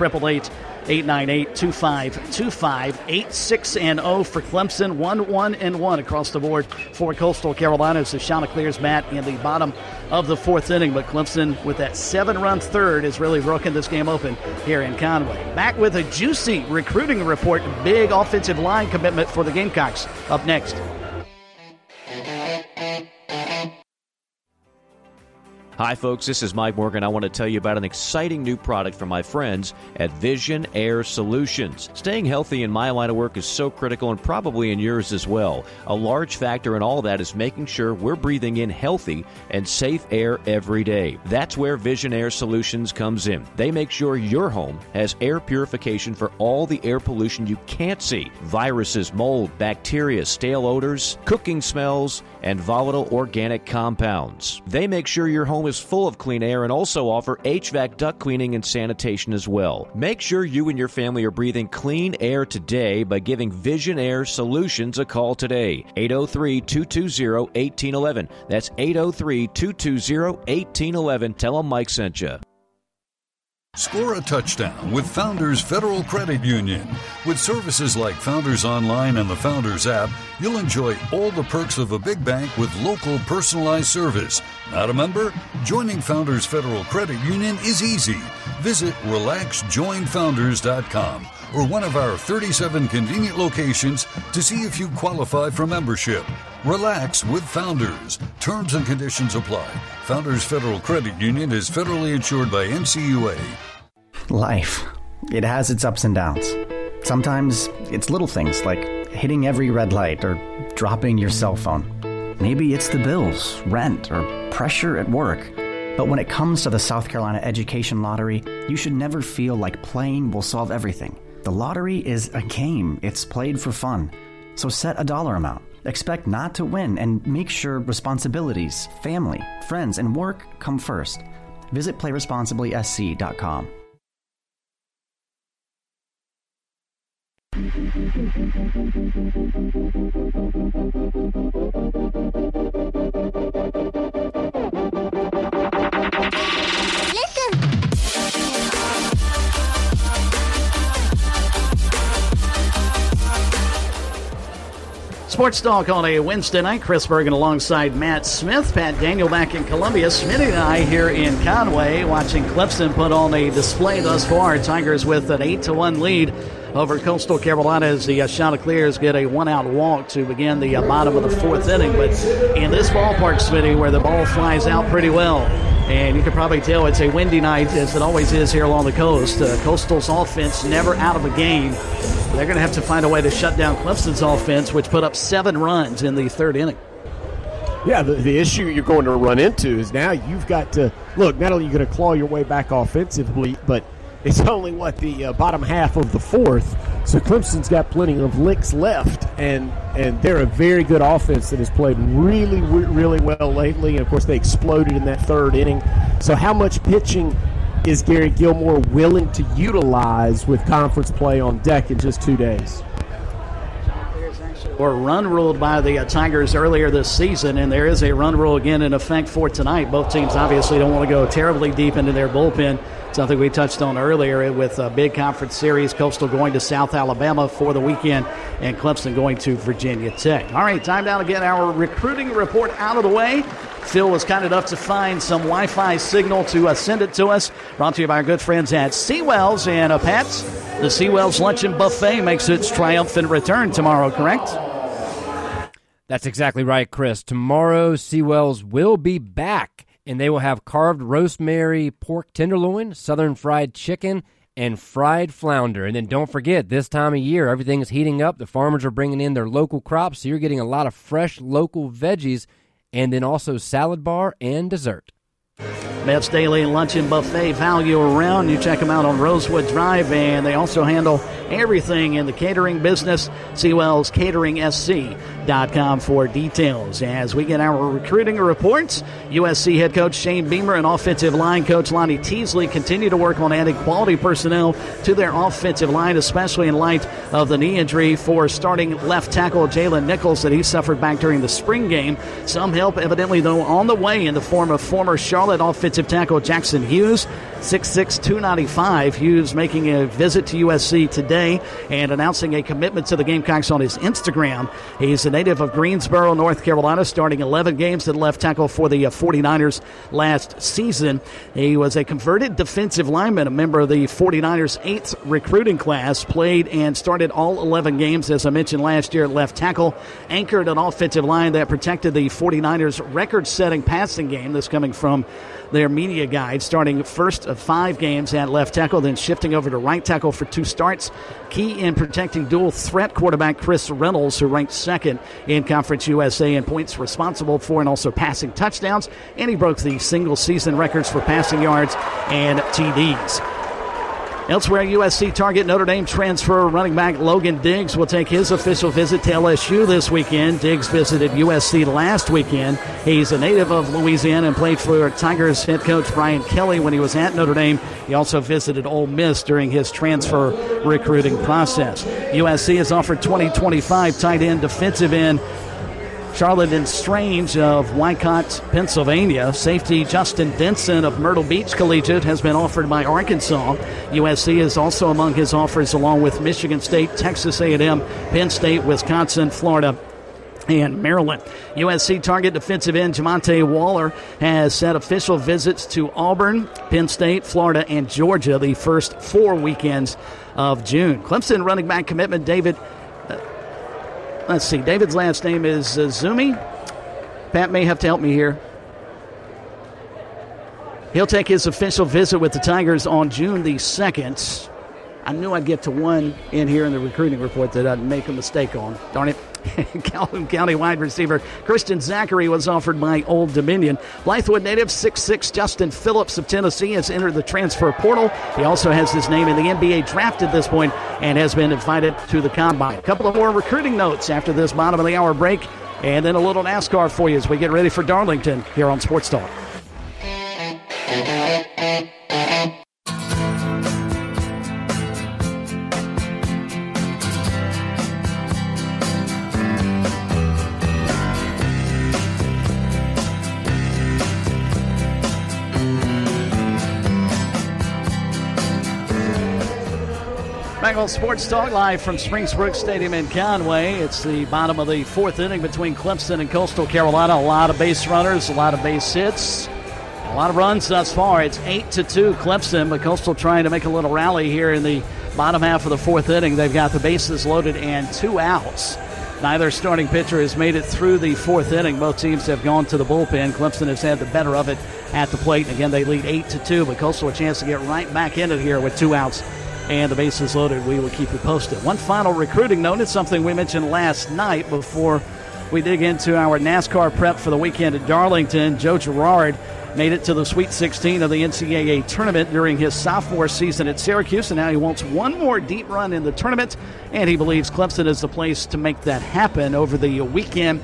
888-898-2525. 8-6-0 for Clemson, 1-1-1 across the board for Coastal Carolina. So Chanticleer's Matt in the bottom of the fourth inning, but Clemson with that 7-run third is really broken this game open here in Conway. Back with a juicy recruiting report, big offensive line commitment for the Gamecocks up next. Hi, folks. This is Mike Morgan. I want to tell you about an exciting new product from my friends at Vision Air Solutions. Staying healthy in my line of work is so critical, and probably in yours as well. A large factor in all that is making sure we're breathing in healthy and safe air every day. That's where Vision Air Solutions comes in. They make sure your home has air purification for all the air pollution you can't see. Viruses, mold, bacteria, stale odors, cooking smells, and volatile organic compounds. They make sure your home is full of clean air and also offer HVAC duct cleaning and sanitation as well. Make sure you and your family are breathing clean air today by giving Vision Air Solutions a call today. 803-220-1811. That's 803-220-1811. Tell them Mike sent you. Score a touchdown with Founders Federal Credit Union. With services like Founders Online and the Founders app, you'll enjoy all the perks of a big bank with local personalized service. Not a member? Joining Founders Federal Credit Union is easy. Visit RelaxJoinFounders.com or one of our 37 convenient locations to see if you qualify for membership. Relax with Founders. Terms and conditions apply. Founders Federal Credit Union is federally insured by NCUA. Life. It has its ups and downs. Sometimes it's little things like hitting every red light or dropping your cell phone. Maybe it's the bills, rent, or pressure at work. But when it comes to the South Carolina Education Lottery, you should never feel like playing will solve everything. The lottery is a game. It's played for fun. So set a dollar amount. Expect not to win and make sure responsibilities, family, friends, and work come first. Visit playresponsiblysc.com. Sports Talk on a Wednesday night. Chris Bergen alongside Matt Smith. Pat Daniel back in Columbia. Smitty and I here in Conway watching Clemson put on a display thus far. Tigers with an 8-1 lead over Coastal Carolina as the Chanticleers get a one-out walk to begin the bottom of the fourth inning. But in this ballpark, Smitty, where the ball flies out pretty well, and you can probably tell it's a windy night, as it always is here along the coast. Coastal's offense never out of a game. They're going to have to find a way to shut down Clemson's offense, which put up 7 runs in the third inning. Yeah, the issue you're going to run into is now you've got to, look, not only are you going to claw your way back offensively, but it's only, the bottom half of the fourth. So Clemson's got plenty of licks left, and they're a very good offense that has played really, really well lately. And, of course, they exploded in that third inning. So how much pitching is Gary Gilmore willing to utilize with conference play on deck in just 2 days? Were run ruled by the Tigers earlier this season, and there is a run rule again in effect for tonight. Both teams obviously don't want to go terribly deep into their bullpen, something we touched on earlier with a big conference series. Coastal going to South Alabama for the weekend, and Clemson going to Virginia Tech. All right, time now to get our recruiting report out of the way. Phil was kind enough to find some Wi-Fi signal to send it to us. Brought to you by our good friends at Seawells. And Pat, the Seawells Luncheon Buffet makes its triumphant return tomorrow, correct? That's exactly right, Chris. Tomorrow, Seawells will be back, and they will have carved rosemary pork tenderloin, southern fried chicken, and fried flounder. And then don't forget, this time of year, everything is heating up. The farmers are bringing in their local crops, so you're getting a lot of fresh local veggies, and then also salad bar and dessert. Best daily luncheon buffet value around. You check them out on Rosewood Drive, and they also handle everything in the catering business. SeawellsCateringSC.com for details. As we get our recruiting reports, USC head coach Shane Beamer and offensive line coach Lonnie Teasley continue to work on adding quality personnel to their offensive line, especially in light of the knee injury for starting left tackle Jalen Nichols that he suffered back during the spring game. Some help evidently, though, on the way in the form of former Charlotte offensive tackle Jackson Hughes, 6'6", 295. Hughes making a visit to USC today and announcing a commitment to the Gamecocks on his Instagram. He's a native of Greensboro, North Carolina, starting 11 games at left tackle for the 49ers last season. He was a converted defensive lineman, a member of the 49ers' 8th recruiting class, played and started all 11 games, as I mentioned last year, at left tackle, anchored an offensive line that protected the 49ers' record-setting passing game. This coming from their media guide, starting first of 5 games at left tackle, then shifting over to right tackle for 2 starts. Key in protecting dual threat quarterback Chris Reynolds, who ranked second in Conference USA in points responsible for and also passing touchdowns, and he broke the single season records for passing yards and TDs. Elsewhere, USC target Notre Dame transfer running back Logan Diggs will take his official visit to LSU this weekend. Diggs visited USC last weekend. He's a native of Louisiana and played for Tigers head coach Brian Kelly when he was at Notre Dame. He also visited Ole Miss during his transfer recruiting process. USC has offered 2025 tight end defensive end Charlotte and Strange of Wycott, Pennsylvania. Safety Justin Denson of Myrtle Beach Collegiate has been offered by Arkansas. USC is also among his offers, along with Michigan State, Texas A&M, Penn State, Wisconsin, Florida, and Maryland. USC target defensive end Jamonte Waller has set official visits to Auburn, Penn State, Florida, and Georgia the first 4 weekends of June. Clemson running back commitment David, David's last name is Zumi. Pat may have to help me here. He'll take his official visit with the Tigers on June the 2nd. I knew I'd get to one in here in the recruiting report that I'd make a mistake on. Darn it. Calhoun County wide receiver Christian Zachary was offered by Old Dominion. Blythewood native 6'6" Justin Phillips of Tennessee has entered the transfer portal. He also has his name in the NBA draft at this point and has been invited to the Combine. A couple of more recruiting notes after this bottom of the hour break, and then a little NASCAR for you as we get ready for Darlington here on Sports Talk. Bengal Sports Talk live from Springsbrook Stadium in Conway. It's the bottom of the 4th inning between Clemson and Coastal Carolina. A lot of base runners, a lot of base hits, a lot of runs thus far. It's 8-2 Clemson, but Coastal trying to make a little rally here in the bottom half of the 4th inning. They've got the bases loaded and 2 outs. Neither starting pitcher has made it through the 4th inning. Both teams have gone to the bullpen. Clemson has had the better of it at the plate. And again, they lead 8-2, but Coastal a chance to get right back in it here with 2 outs and the bases loaded. We will keep you posted. One final recruiting note. It's something we mentioned last night before we dig into our NASCAR prep for the weekend at Darlington. Joe Girard made it to the Sweet 16 of the NCAA tournament during his sophomore season at Syracuse, and now he wants one more deep run in the tournament, and he believes Clemson is the place to make that happen over the weekend.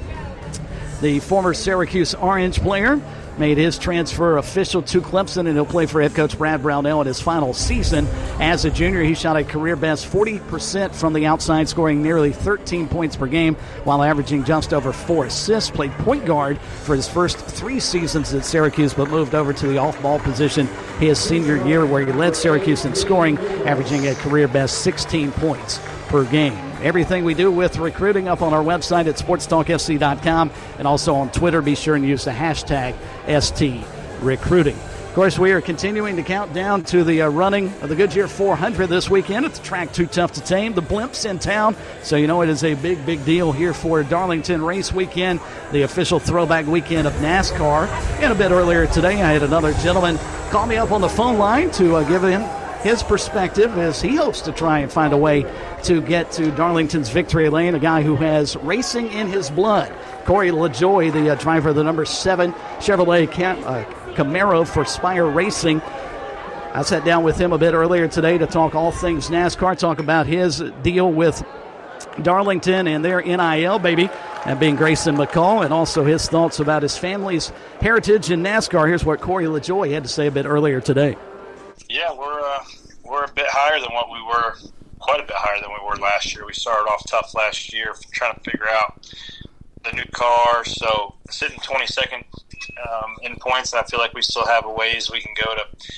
The former Syracuse Orange player made his transfer official to Clemson, and he'll play for head coach Brad Brownell in his final season. As a junior, he shot a career-best 40% from the outside, scoring nearly 13 points per game while averaging just over 4 assists. Played point guard for his first 3 seasons at Syracuse, but moved over to the off-ball position his senior year, where he led Syracuse in scoring, averaging a career-best 16 points per game. Everything we do with recruiting up on our website at sportstalkfc.com, and also on Twitter. Be sure and use the hashtag STRecruiting. Of course, we are continuing to count down to the running of the Goodyear 400 this weekend at the track Too Tough to Tame. The Blimp's in town, so you know it is a big, big deal here for Darlington Race Weekend, the official throwback weekend of NASCAR. And a bit earlier today, I had another gentleman call me up on the phone line to give him his perspective as he hopes to try and find a way to get to Darlington's victory lane, a guy who has racing in his blood. Corey LaJoy, the driver of the number 7 Chevrolet Camaro for Spire Racing. I sat down with him a bit earlier today to talk all things NASCAR, talk about his deal with Darlington and their NIL baby, and being Grayson McCall, and also his thoughts about his family's heritage in NASCAR. Here's what Corey LaJoy had to say a bit earlier today. Yeah, we're a bit higher than what we were, quite a bit higher than we were last year. We started off tough last year trying to figure out the new car, so sitting 22nd in points, I feel like we still have a ways we can go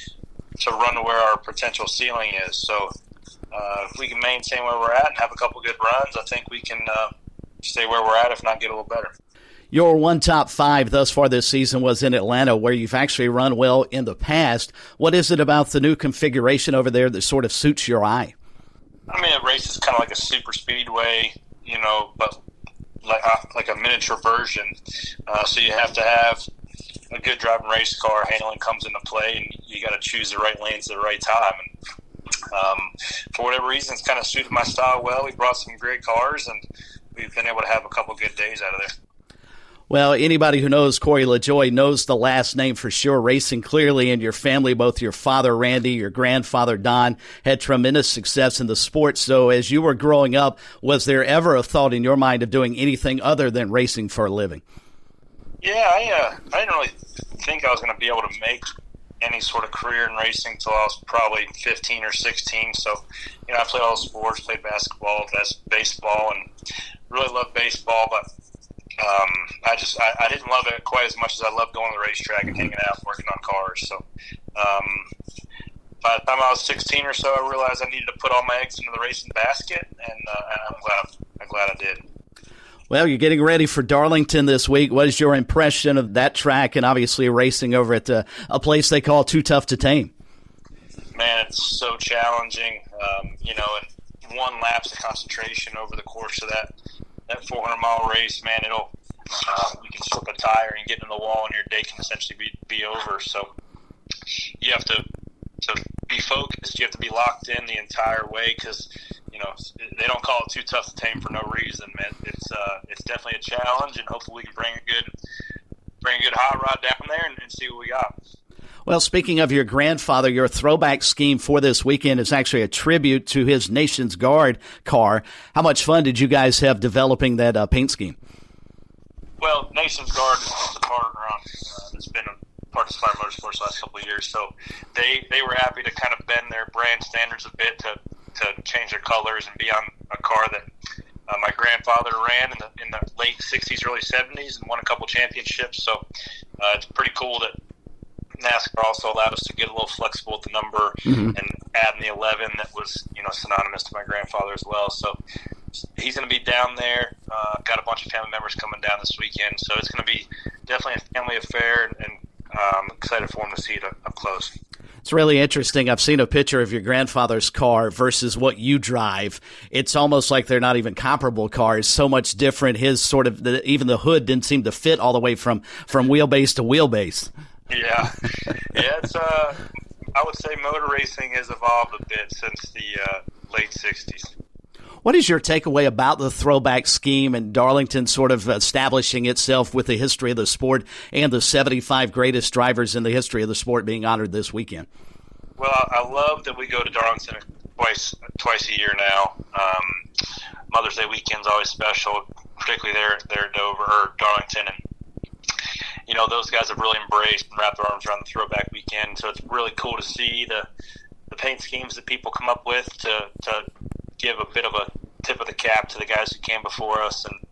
to run to where our potential ceiling is. So if we can maintain where we're at and have a couple good runs, I think we can stay where we're at, if not get a little better. Your one top 5 thus far this season was in Atlanta, where you've actually run well in the past. What is it about the new configuration over there that sort of suits your eye? I mean, it races kind of like a super speedway, but like a miniature version. So you have to have a good driving race car. Handling comes into play, and you got to choose the right lanes at the right time. And for whatever reason, it's kind of suited my style well. We brought some great cars, and we've been able to have a couple good days out of there. Well, anybody who knows Corey LaJoy knows the last name for sure. Racing clearly in your family, both your father, Randy, your grandfather, Don, had tremendous success in the sport. So as you were growing up, was there ever a thought in your mind of doing anything other than racing for a living? Yeah, I didn't really think I was going to be able to make any sort of career in racing until I was probably 15 or 16. So, I played all sports, played basketball, baseball, and really loved baseball, but I didn't love it quite as much as I loved going to the racetrack and hanging out and working on cars. So by the time I was 16 or so, I realized I needed to put all my eggs into the racing basket, and I'm glad I did. Well, you're getting ready for Darlington this week. What is your impression of that track and obviously racing over at a place they call Too Tough to Tame? Man, it's so challenging, and one lapse of concentration over the course of that 400-mile race, man, you can slip a tire and get in the wall and your day can essentially be over. So you have to be focused. You have to be locked in the entire way because, they don't call it Too Tough to Tame for no reason, man. It's definitely a challenge, and hopefully we can bring a good hot rod down there and see what we got. Well, speaking of your grandfather, your throwback scheme for this weekend is actually a tribute to his Nation's Guard car. How much fun did you guys have developing that paint scheme? Well, Nation's Guard is a partner on that's been a part of Spire Motorsports the last couple of years, so they were happy to kind of bend their brand standards a bit to change their colors and be on a car that my grandfather ran in the late 60s, early 70s, and won a couple championships. So it's pretty cool that NASCAR also allowed us to get a little flexible with the number and add in the 11 that was synonymous to my grandfather as well. So he's going to be down there. Got a bunch of family members coming down this weekend, so it's going to be definitely a family affair, and I'm excited for him to see it up close. It's really interesting. I've seen a picture of your grandfather's car versus what you drive. It's almost like they're not even comparable cars. So much different. His sort of even the hood didn't seem to fit all the way from wheelbase to wheelbase. Yeah. It's I would say motor racing has evolved a bit since the late 60s. What is your takeaway about the throwback scheme and Darlington sort of establishing itself with the history of the sport and the 75 greatest drivers in the history of the sport being honored this weekend? Well, I love that we go to Darlington twice a year now. Mother's Day weekend's always special, particularly there at Dover or Darlington, and those guys have really embraced and wrapped their arms around the throwback weekend. So it's really cool to see the paint schemes that people come up with to give a bit of a tip of the cap to the guys who came before us. And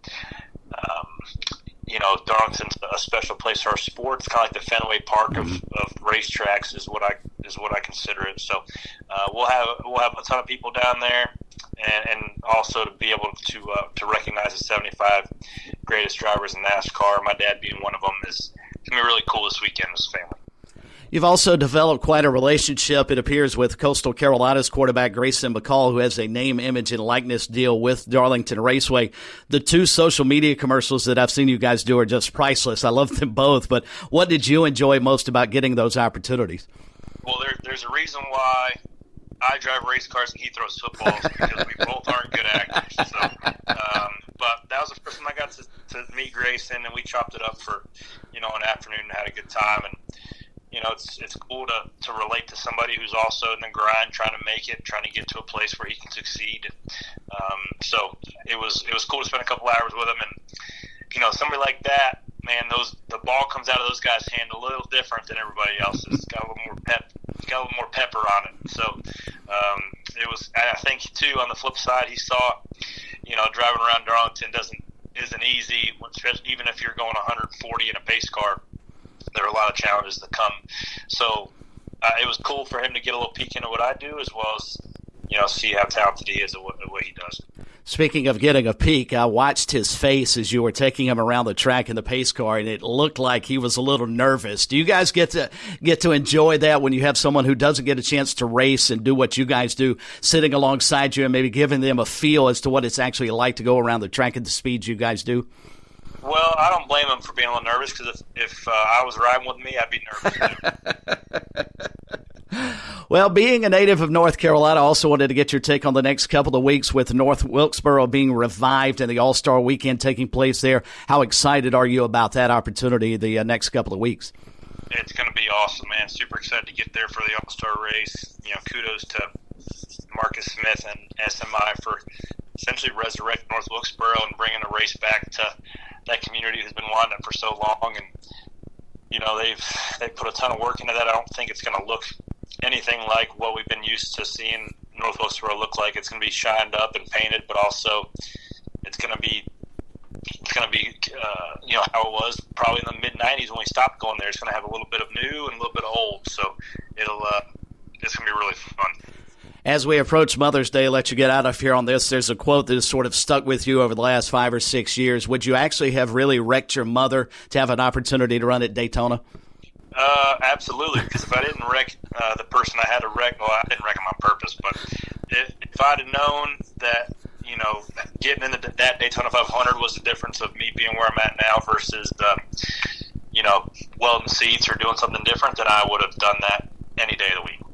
Darlington's a special place for our sport. It's kind of like the Fenway Park of racetracks is what I consider it. So we'll have a ton of people down there, and also to be able to recognize the 75 greatest drivers in NASCAR, my dad being one of them, is going to be really cool this weekend with his family. You've also developed quite a relationship, it appears, with Coastal Carolina's quarterback Grayson McCall, who has a name, image, and likeness deal with Darlington Raceway. The two social media commercials that I've seen you guys do are just priceless. I love them both, but what did you enjoy most about getting those opportunities? Well, there's a reason why I drive race cars and he throws footballs, because we both aren't good actors. So, but that was the first time I got to meet Grayson, and we chopped it up for an afternoon and had a good time. And it's cool to relate to somebody who's also in the grind, trying to make it, trying to get to a place where he can succeed. So it was cool to spend a couple hours with him, and somebody like that, man, the ball comes out of those guys' hand a little different than everybody else's. It's got a little more pep. It's got a little more pepper on it. So it was. I think too. On the flip side, he saw, driving around Darlington isn't easy, even if you're going 140 in a pace car. There are a lot of challenges that come. So it was cool for him to get a little peek into what I do, as well as see how talented he is at what he does. Speaking of getting a peek, I watched his face as you were taking him around the track in the pace car, and it looked like he was a little nervous. Do you guys get to enjoy that when you have someone who doesn't get a chance to race and do what you guys do, sitting alongside you and maybe giving them a feel as to what it's actually like to go around the track at the speeds you guys do? Well, I don't blame him for being a little nervous, because if I was riding with me, I'd be nervous too. Well, being a native of North Carolina, I also wanted to get your take on the next couple of weeks with North Wilkesboro being revived and the All-Star Weekend taking place there. How excited are you about that opportunity the next couple of weeks? It's going to be awesome, man. Super excited to get there for the All-Star race. Kudos to Marcus Smith and SMI for essentially resurrecting North Wilkesboro and bringing a race back to that community who's been wanting it for so long. And they've put a ton of work into that. I don't think it's going to look anything like what we've been used to seeing North Wilkesboro look like. It's going to be shined up and painted, but also it's going to be how it was probably in the mid-'90s when we stopped going there. It's going to have a little bit of new and a little bit of old, so it's going to be really fun. As we approach Mother's Day, let you get out of here on this. There's a quote that has sort of stuck with you over the last 5 or 6 years. Would you actually have really wrecked your mother to have an opportunity to run at Daytona? Absolutely, because if I didn't wreck the person I had to wreck, well, I didn't wreck him on purpose, but if I'd have known that, getting into that Daytona 500 was the difference of me being where I'm at now versus welding seats or doing something different, then I would have done that any day of the week.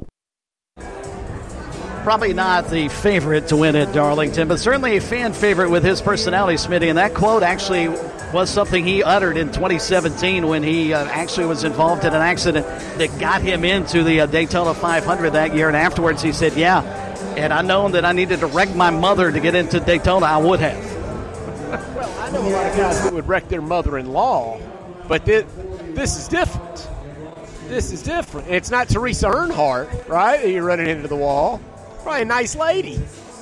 Probably not the favorite to win at Darlington, but certainly a fan favorite with his personality, Smitty. And that quote actually was something he uttered in 2017 when he actually was involved in an accident that got him into the Daytona 500 that year. And afterwards he said, yeah, and I known that I needed to wreck my mother to get into Daytona, I would have. Well, I know a lot of guys that would wreck their mother-in-law, but this is different. This is different. It's not Teresa Earnhardt, right, that you're running into the wall. Probably a nice lady.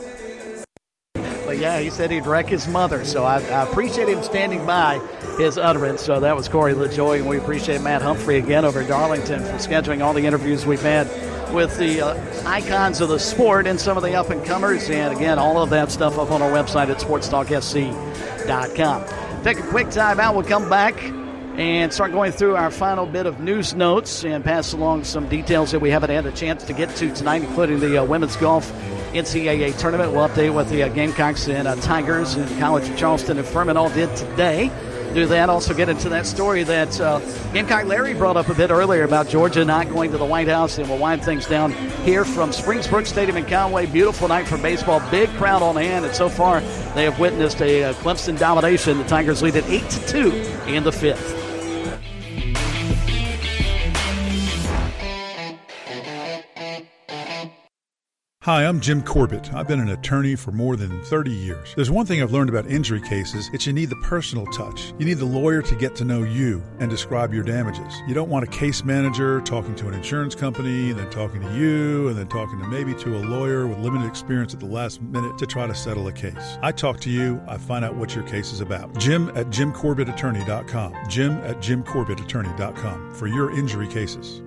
But yeah, he said he'd wreck his mother, so I appreciate him standing by his utterance. So that was Corey LaJoie, and we appreciate Matt Humphrey again over at Darlington for scheduling all the interviews we've had with the icons of the sport and some of the up-and-comers. And again, all of that stuff up on our website at sportstalksc.com. Take a quick time out. We'll come back and start going through our final bit of news notes and pass along some details that we haven't had a chance to get to tonight, including the women's golf NCAA tournament. We'll update what the Gamecocks and Tigers and College of Charleston and Furman all did today. Do that. Also get into that story that Gamecock Larry brought up a bit earlier about Georgia not going to the White House, and we'll wind things down here from Springsbrook Stadium in Conway. Beautiful night for baseball. Big crowd on hand, and so far they have witnessed a Clemson domination. The Tigers lead at 8-2 in the 5th. Hi, I'm Jim Corbett. I've been an attorney for more than 30 years. There's one thing I've learned about injury cases. It's you need the personal touch. You need the lawyer to get to know you and describe your damages. You don't want a case manager talking to an insurance company, then talking to you, and then talking to maybe to a lawyer with limited experience at the last minute to try to settle a case. I talk to you, I find out what your case is about. Jim at JimCorbettAttorney.com. Jim at JimCorbettAttorney.com for your injury cases.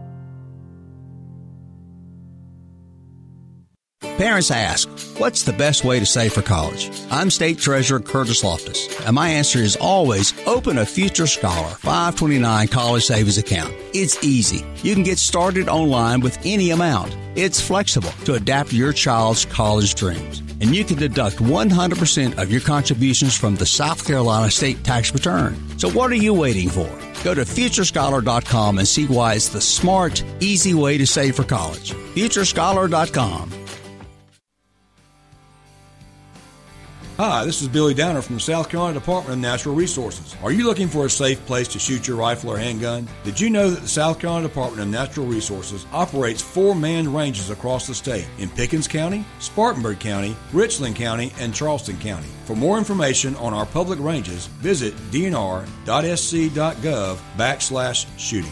Parents ask, what's the best way to save for college? I'm State Treasurer Curtis Loftus, and my answer is always open a Future Scholar 529 college savings account. It's easy. You can get started online with any amount. It's flexible to adapt to your child's college dreams. And you can deduct 100% of your contributions from the South Carolina state tax return. So what are you waiting for? Go to FutureScholar.com and see why it's the smart, easy way to save for college. FutureScholar.com. Hi, this is Billy Downer from the South Carolina Department of Natural Resources. Are you looking for a safe place to shoot your rifle or handgun? Did you know that the South Carolina Department of Natural Resources operates 4 manned ranges across the state in Pickens County, Spartanburg County, Richland County, and Charleston County? For more information on our public ranges, visit dnr.sc.gov/shooting.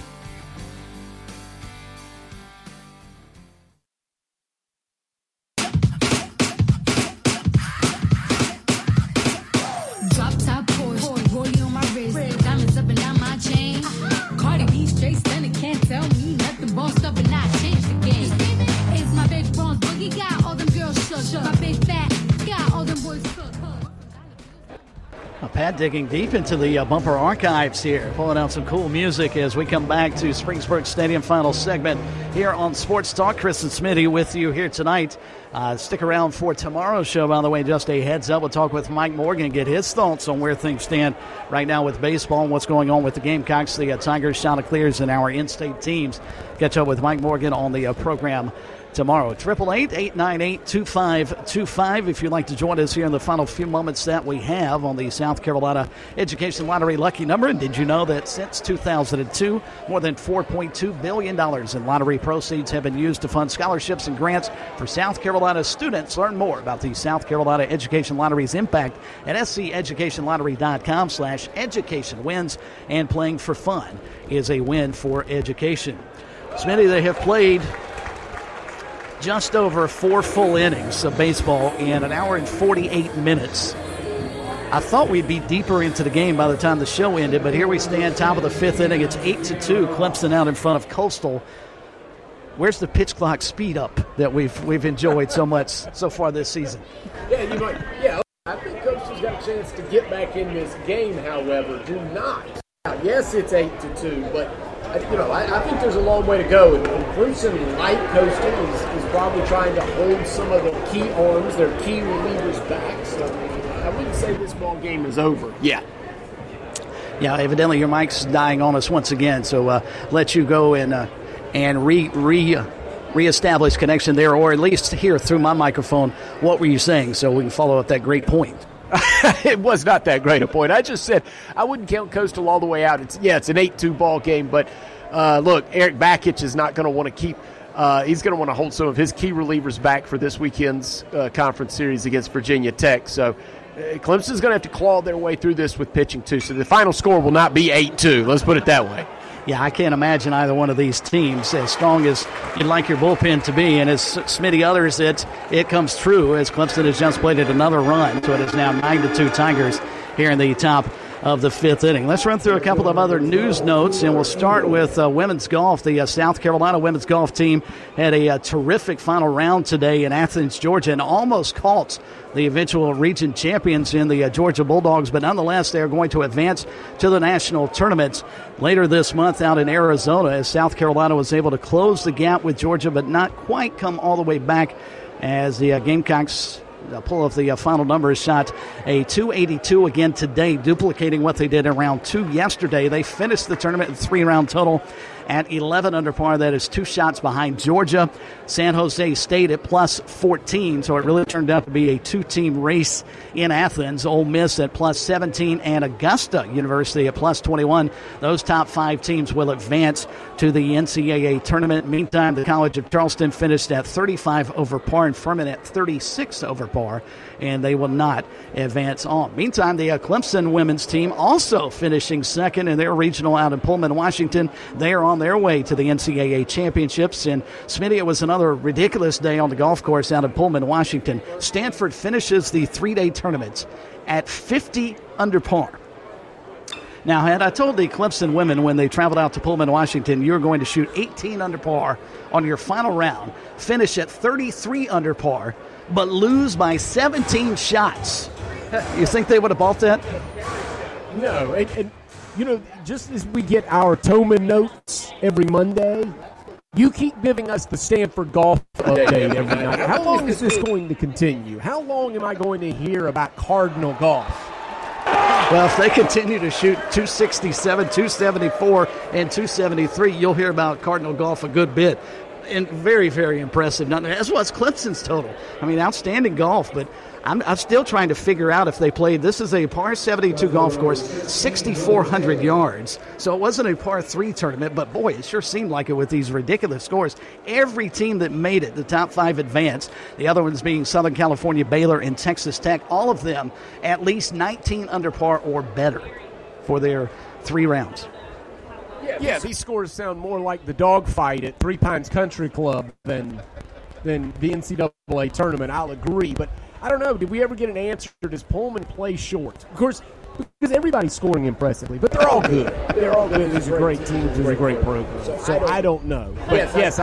Pat digging deep into the bumper archives here, pulling out some cool music as we come back to Springsbrook Stadium final segment here on Sports Talk. Chris and Smitty with you here tonight. Stick around for tomorrow's show. By the way, just a heads up, we'll talk with Mike Morgan, get his thoughts on where things stand right now with baseball and what's going on with the Gamecocks, the Tigers, Chanticleers, and our in-state teams. Catch up with Mike Morgan on the program tomorrow. 888-898-2525 if you'd like to join us here in the final few moments that we have on the South Carolina Education Lottery lucky number. And did you know that since 2002, more than $4.2 billion in lottery proceeds have been used to fund scholarships and grants for South Carolina students? Learn more about the South Carolina Education Lottery's impact at sceducationlottery.com/education wins. And playing for fun is a win for education. Smitty, they have played just over 4 full innings of baseball in an hour and 48 minutes. I thought we'd be deeper into the game by the time the show ended, but here we stand, top of the 5th inning. It's 8-2. Clemson out in front of Coastal. Where's the pitch clock speed up that we've enjoyed so much so far this season? Yeah, I think Coastal's got a chance to get back in this game, however. Do not. Yes, it's 8-2, but I think there's a long way to go. And Clemson, like Coastal, is probably trying to hold some of the key arms, their key relievers back. So I wouldn't say this ball game is over. Yeah, evidently your mic's dying on us once again, so let you go and reestablish connection there, or at least hear through my microphone what were you saying so we can follow up that great point. It was not that great a point. I just said I wouldn't count Coastal all the way out. It's an 8-2 ball game, but look, Eric Bakich is not going to want to keep he's going to want to hold some of his key relievers back for this weekend's conference series against Virginia Tech. So Clemson's going to have to claw their way through this with pitching too. So the final score will not be 8-2. Let's put it that way. Yeah, I can't imagine either one of these teams as strong as you'd like your bullpen to be. And as Smitty others, it comes true as Clemson has just played another run. So it is now 9-2 Tigers here in the top of the 5th inning. Let's run through a couple of other news notes, and we'll start with women's golf. The South Carolina women's golf team had a terrific final round today in Athens, Georgia, and almost caught the eventual region champions in the Georgia Bulldogs, but nonetheless they are going to advance to the national tournament later this month out in Arizona, as South Carolina was able to close the gap with Georgia but not quite come all the way back as the Gamecocks pull off the final numbers, shot a .282 again today, duplicating what they did in round 2 yesterday. They finished the tournament in 3-round total at 11 under par. That is 2 shots behind Georgia. San Jose State at plus 14, so it really turned out to be a 2-team race in Athens. Ole Miss at plus 17 and Augusta University at plus 21. Those top 5 teams will advance to the NCAA tournament. Meantime, the College of Charleston finished at 35 over par and Furman at 36 over par, and they will not advance on. Meantime, the Clemson women's team also finishing second in their regional out in Pullman, Washington. They are on their way to the NCAA championships. And Smitty, it was another ridiculous day on the golf course out in Pullman, Washington. Stanford finishes the 3-day tournament at 50 under par. Now, had I told the Clemson women when they traveled out to Pullman, Washington, you're going to shoot 18 under par on your final round, finish at 33 under par, but lose by 17 shots, you think they would have bought that? No, and just as we get our Toman notes every Monday, you keep giving us the Stanford golf update every night. How long is this going to continue? How long am I going to hear about Cardinal golf? Well, if they continue to shoot 267, 274, and 273, you'll hear about Cardinal golf a good bit. And very, very impressive. As was Clemson's total. I mean, outstanding golf, but I'm still trying to figure out if they played. This is a par 72 golf course, 6,400 yards. So it wasn't a par 3 tournament, but boy, it sure seemed like it with these ridiculous scores. Every team that made it, the top 5 advanced. The other ones being Southern California, Baylor, and Texas Tech. All of them at least 19 under par or better for their 3 rounds. Yeah, these scores sound more like the dogfight at Three Pines Country Club than the NCAA tournament. I'll agree, but I don't know. Did we ever get an answer? Does Pullman play short? Of course, because everybody's scoring impressively, but they're all good. They're all good. These are great teams. These are great programs. So I don't know. But yes,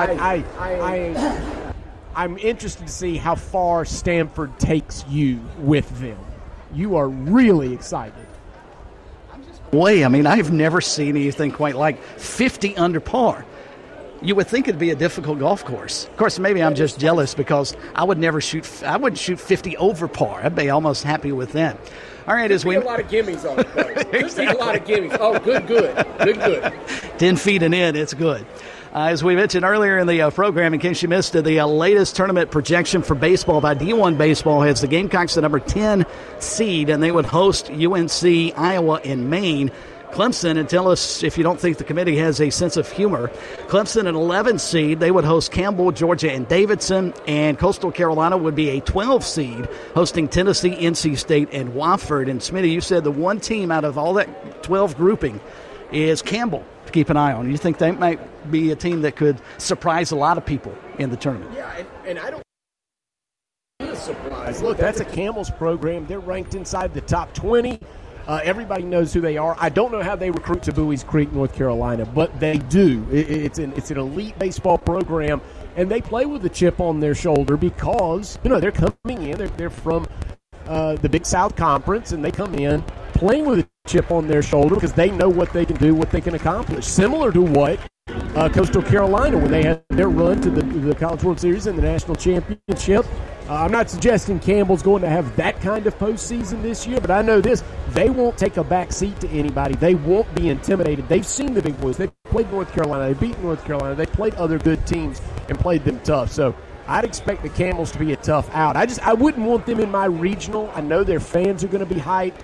I'm interested to see how far Stanford takes you with them. You are really excited. Way, I mean, I've never seen anything quite like 50 under par. You would think it'd be a difficult golf course. Of course, maybe I'm just jealous because I wouldn't shoot 50 over par. I'd be almost happy with that. All right, a lot of gimmies on it, though. There's a lot of gimmies. Oh, good. 10 feet and in, it's good. As we mentioned earlier in the program, in case you missed it, the latest tournament projection for baseball by D1 Baseball has the Gamecocks the number 10 seed, and they would host UNC, Iowa, and Maine. Clemson, and tell us if you don't think the committee has a sense of humor. Clemson, an 11 seed, they would host Campbell, Georgia, and Davidson, and Coastal Carolina would be a 12 seed, hosting Tennessee, NC State, and Wofford. And Smitty, you said the one team out of all that 12 grouping is Campbell to keep an eye on. You think they might be a team that could surprise a lot of people in the tournament? Yeah, and I don't surprised. Look, that's a Camels program. They're ranked inside the top 20. Everybody knows who they are. I don't know how they recruit to Bowie's Creek, North Carolina, but they do. It's an elite baseball program, and they play with a chip on their shoulder because, they're coming in. They're from the Big South Conference, and they come in playing with a chip on their shoulder because they know what they can do, what they can accomplish. Similar to what Coastal Carolina, when they had their run to the College World Series and the National Championship. I'm not suggesting Campbell's going to have that kind of postseason this year, but I know this. They won't take a back seat to anybody. They won't be intimidated. They've seen the big boys. They played North Carolina. They beat North Carolina. They played other good teams and played them tough. So I'd expect the Camels to be a tough out. I wouldn't want them in my regional. I know their fans are going to be hyped.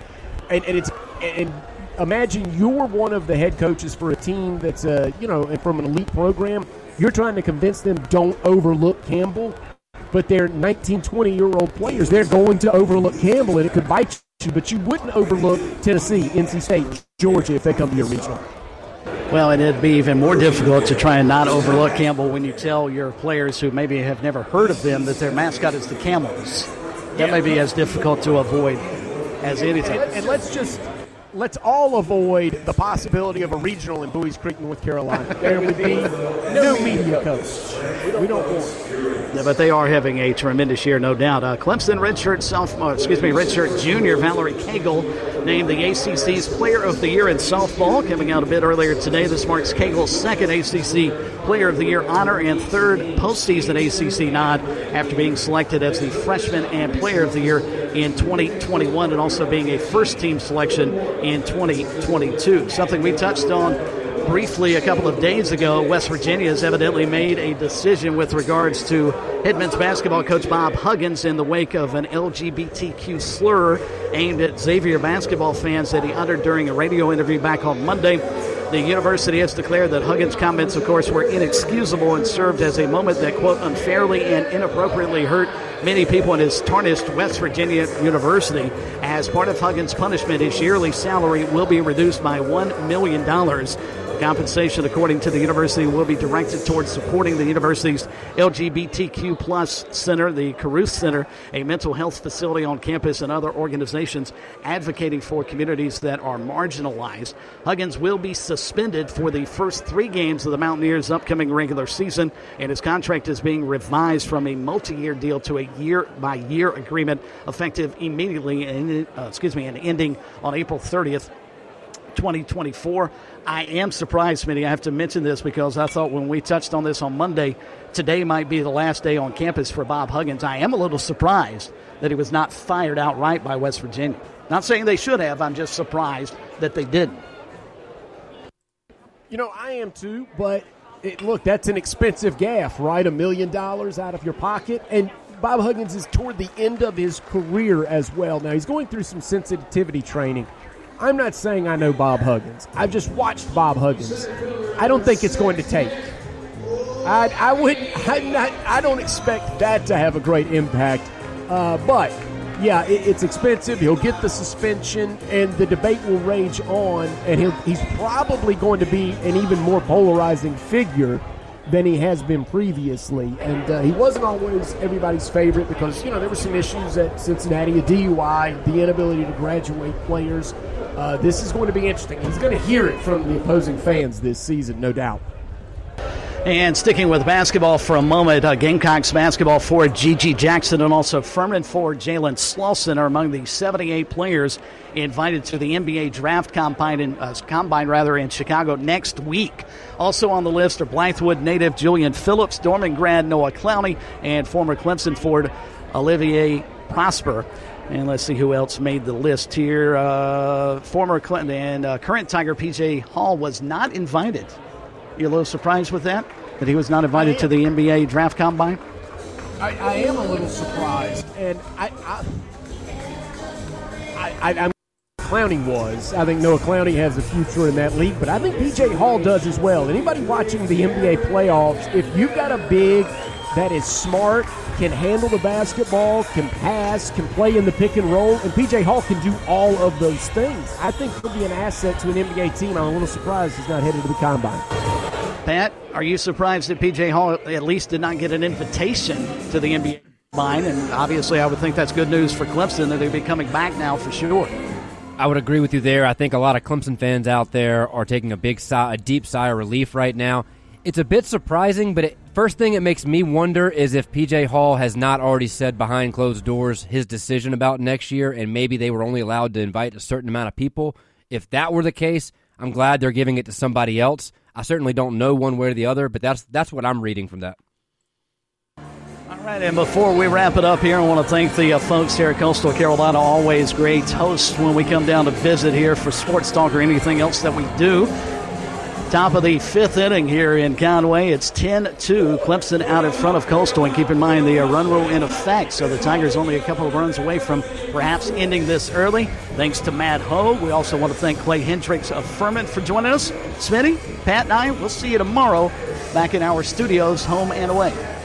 And imagine you're one of the head coaches for a team that's, from an elite program. You're trying to convince them don't overlook Campbell. But they're 19, 20-year-old players. They're going to overlook Campbell, and it could bite you. But you wouldn't overlook Tennessee, NC State, Georgia if they come to your regional. Well, and it'd be even more difficult to try and not overlook Campbell when you tell your players who maybe have never heard of them that their mascot is the Camels. That may be as difficult to avoid as anything. And let's all avoid the possibility of a regional in Bowie's Creek, North Carolina. There would be no media coverage. We don't want it. Yeah, but they are having a tremendous year, no doubt. Clemson redshirt junior Valerie Cagle named the ACC's Player of the Year in softball, coming out a bit earlier today. This marks Cagle's second ACC Player of the Year honor and third postseason ACC nod after being selected as the Freshman and Player of the Year in 2021 and also being a first-team selection in 2022. Something we touched on briefly a couple of days ago. West Virginia has evidently made a decision with regards to head men's basketball coach Bob Huggins in the wake of an LGBTQ slur aimed at Xavier basketball fans that he uttered during a radio interview back on Monday. The university has declared that Huggins' comments, of course, were inexcusable and served as a moment that, quote, unfairly and inappropriately hurt many people in his tarnished West Virginia University. As part of Huggins' punishment, his yearly salary will be reduced by $1 million. Compensation, according to the university, will be directed towards supporting the university's LGBTQ plus center, the Caruth Center, a mental health facility on campus, and other organizations advocating for communities that are marginalized. Huggins will be suspended for the first 3 games of the Mountaineers' upcoming regular season, and his contract is being revised from a multi-year deal to a year-by-year agreement effective immediately and ending on April 30th. 2024. I am surprised, Smitty. I have to mention this because I thought when we touched on this on Monday, today might be the last day on campus for Bob Huggins. I am a little surprised that he was not fired outright by West Virginia. Not saying they should have. I'm just surprised that they didn't. I am too, but look, that's an expensive gaffe, right? $1 million out of your pocket. And Bob Huggins is toward the end of his career as well. Now, he's going through some sensitivity training. I'm not saying I know Bob Huggins. I've just watched Bob Huggins. I don't think it's going to take. I don't expect that to have a great impact. But, yeah, it's expensive. He'll get the suspension, and the debate will rage on, and he's probably going to be an even more polarizing figure than he has been previously. And he wasn't always everybody's favorite because, there were some issues at Cincinnati, a DUI, the inability to graduate players. This is going to be interesting. He's going to hear it from the opposing fans this season, no doubt. And sticking with basketball for a moment, Gamecocks basketball forward Gigi Jackson and also Furman forward Jalen Slauson are among the 78 players invited to the NBA draft combine in Chicago next week. Also on the list are Blythewood native Julian Phillips, Dorman grad Noah Clowney, and former Clemson forward Olivier Prosper. And let's see who else made the list here. Former Clinton and current Tiger P.J. Hall was not invited. You a little surprised with that he was not invited to the NBA draft combine? I am a little surprised, and I'm Clowney was. I think Noah Clowney has a future in that league, but I think P.J. Hall does as well. Anybody watching the NBA playoffs, if you've got a big that is smart, can handle the basketball, can pass, can play in the pick and roll, and P.J. Hall can do all of those things, I think he'll be an asset to an NBA team. I'm a little surprised he's not headed to the combine. Pat, are you surprised that P.J. Hall at least did not get an invitation to the NBA? mine, and obviously I would think that's good news for Clemson that they'll be coming back now for sure. I would agree with you there. I think a lot of Clemson fans out there are taking a deep sigh of relief right now. It's a bit surprising, but first thing it makes me wonder is if P.J. Hall has not already said behind closed doors his decision about next year, and maybe they were only allowed to invite a certain amount of people. If that were the case, I'm glad they're giving it to somebody else. I certainly don't know one way or the other, but that's what I'm reading from that. All right, and before we wrap it up here, I want to thank the folks here at Coastal Carolina. Always great hosts when we come down to visit here for Sports Talk or anything else that we do. Top of the fifth inning here in Conway. It's 10-2. Clemson out in front of Coastal. And keep in mind the run rule in effect. So the Tigers only a couple of runs away from perhaps ending this early. Thanks to Matt Hogue. We also want to thank Clay Hendricks of Furman for joining us. Smitty, Pat, and I, we'll see you tomorrow back in our studios, home and away.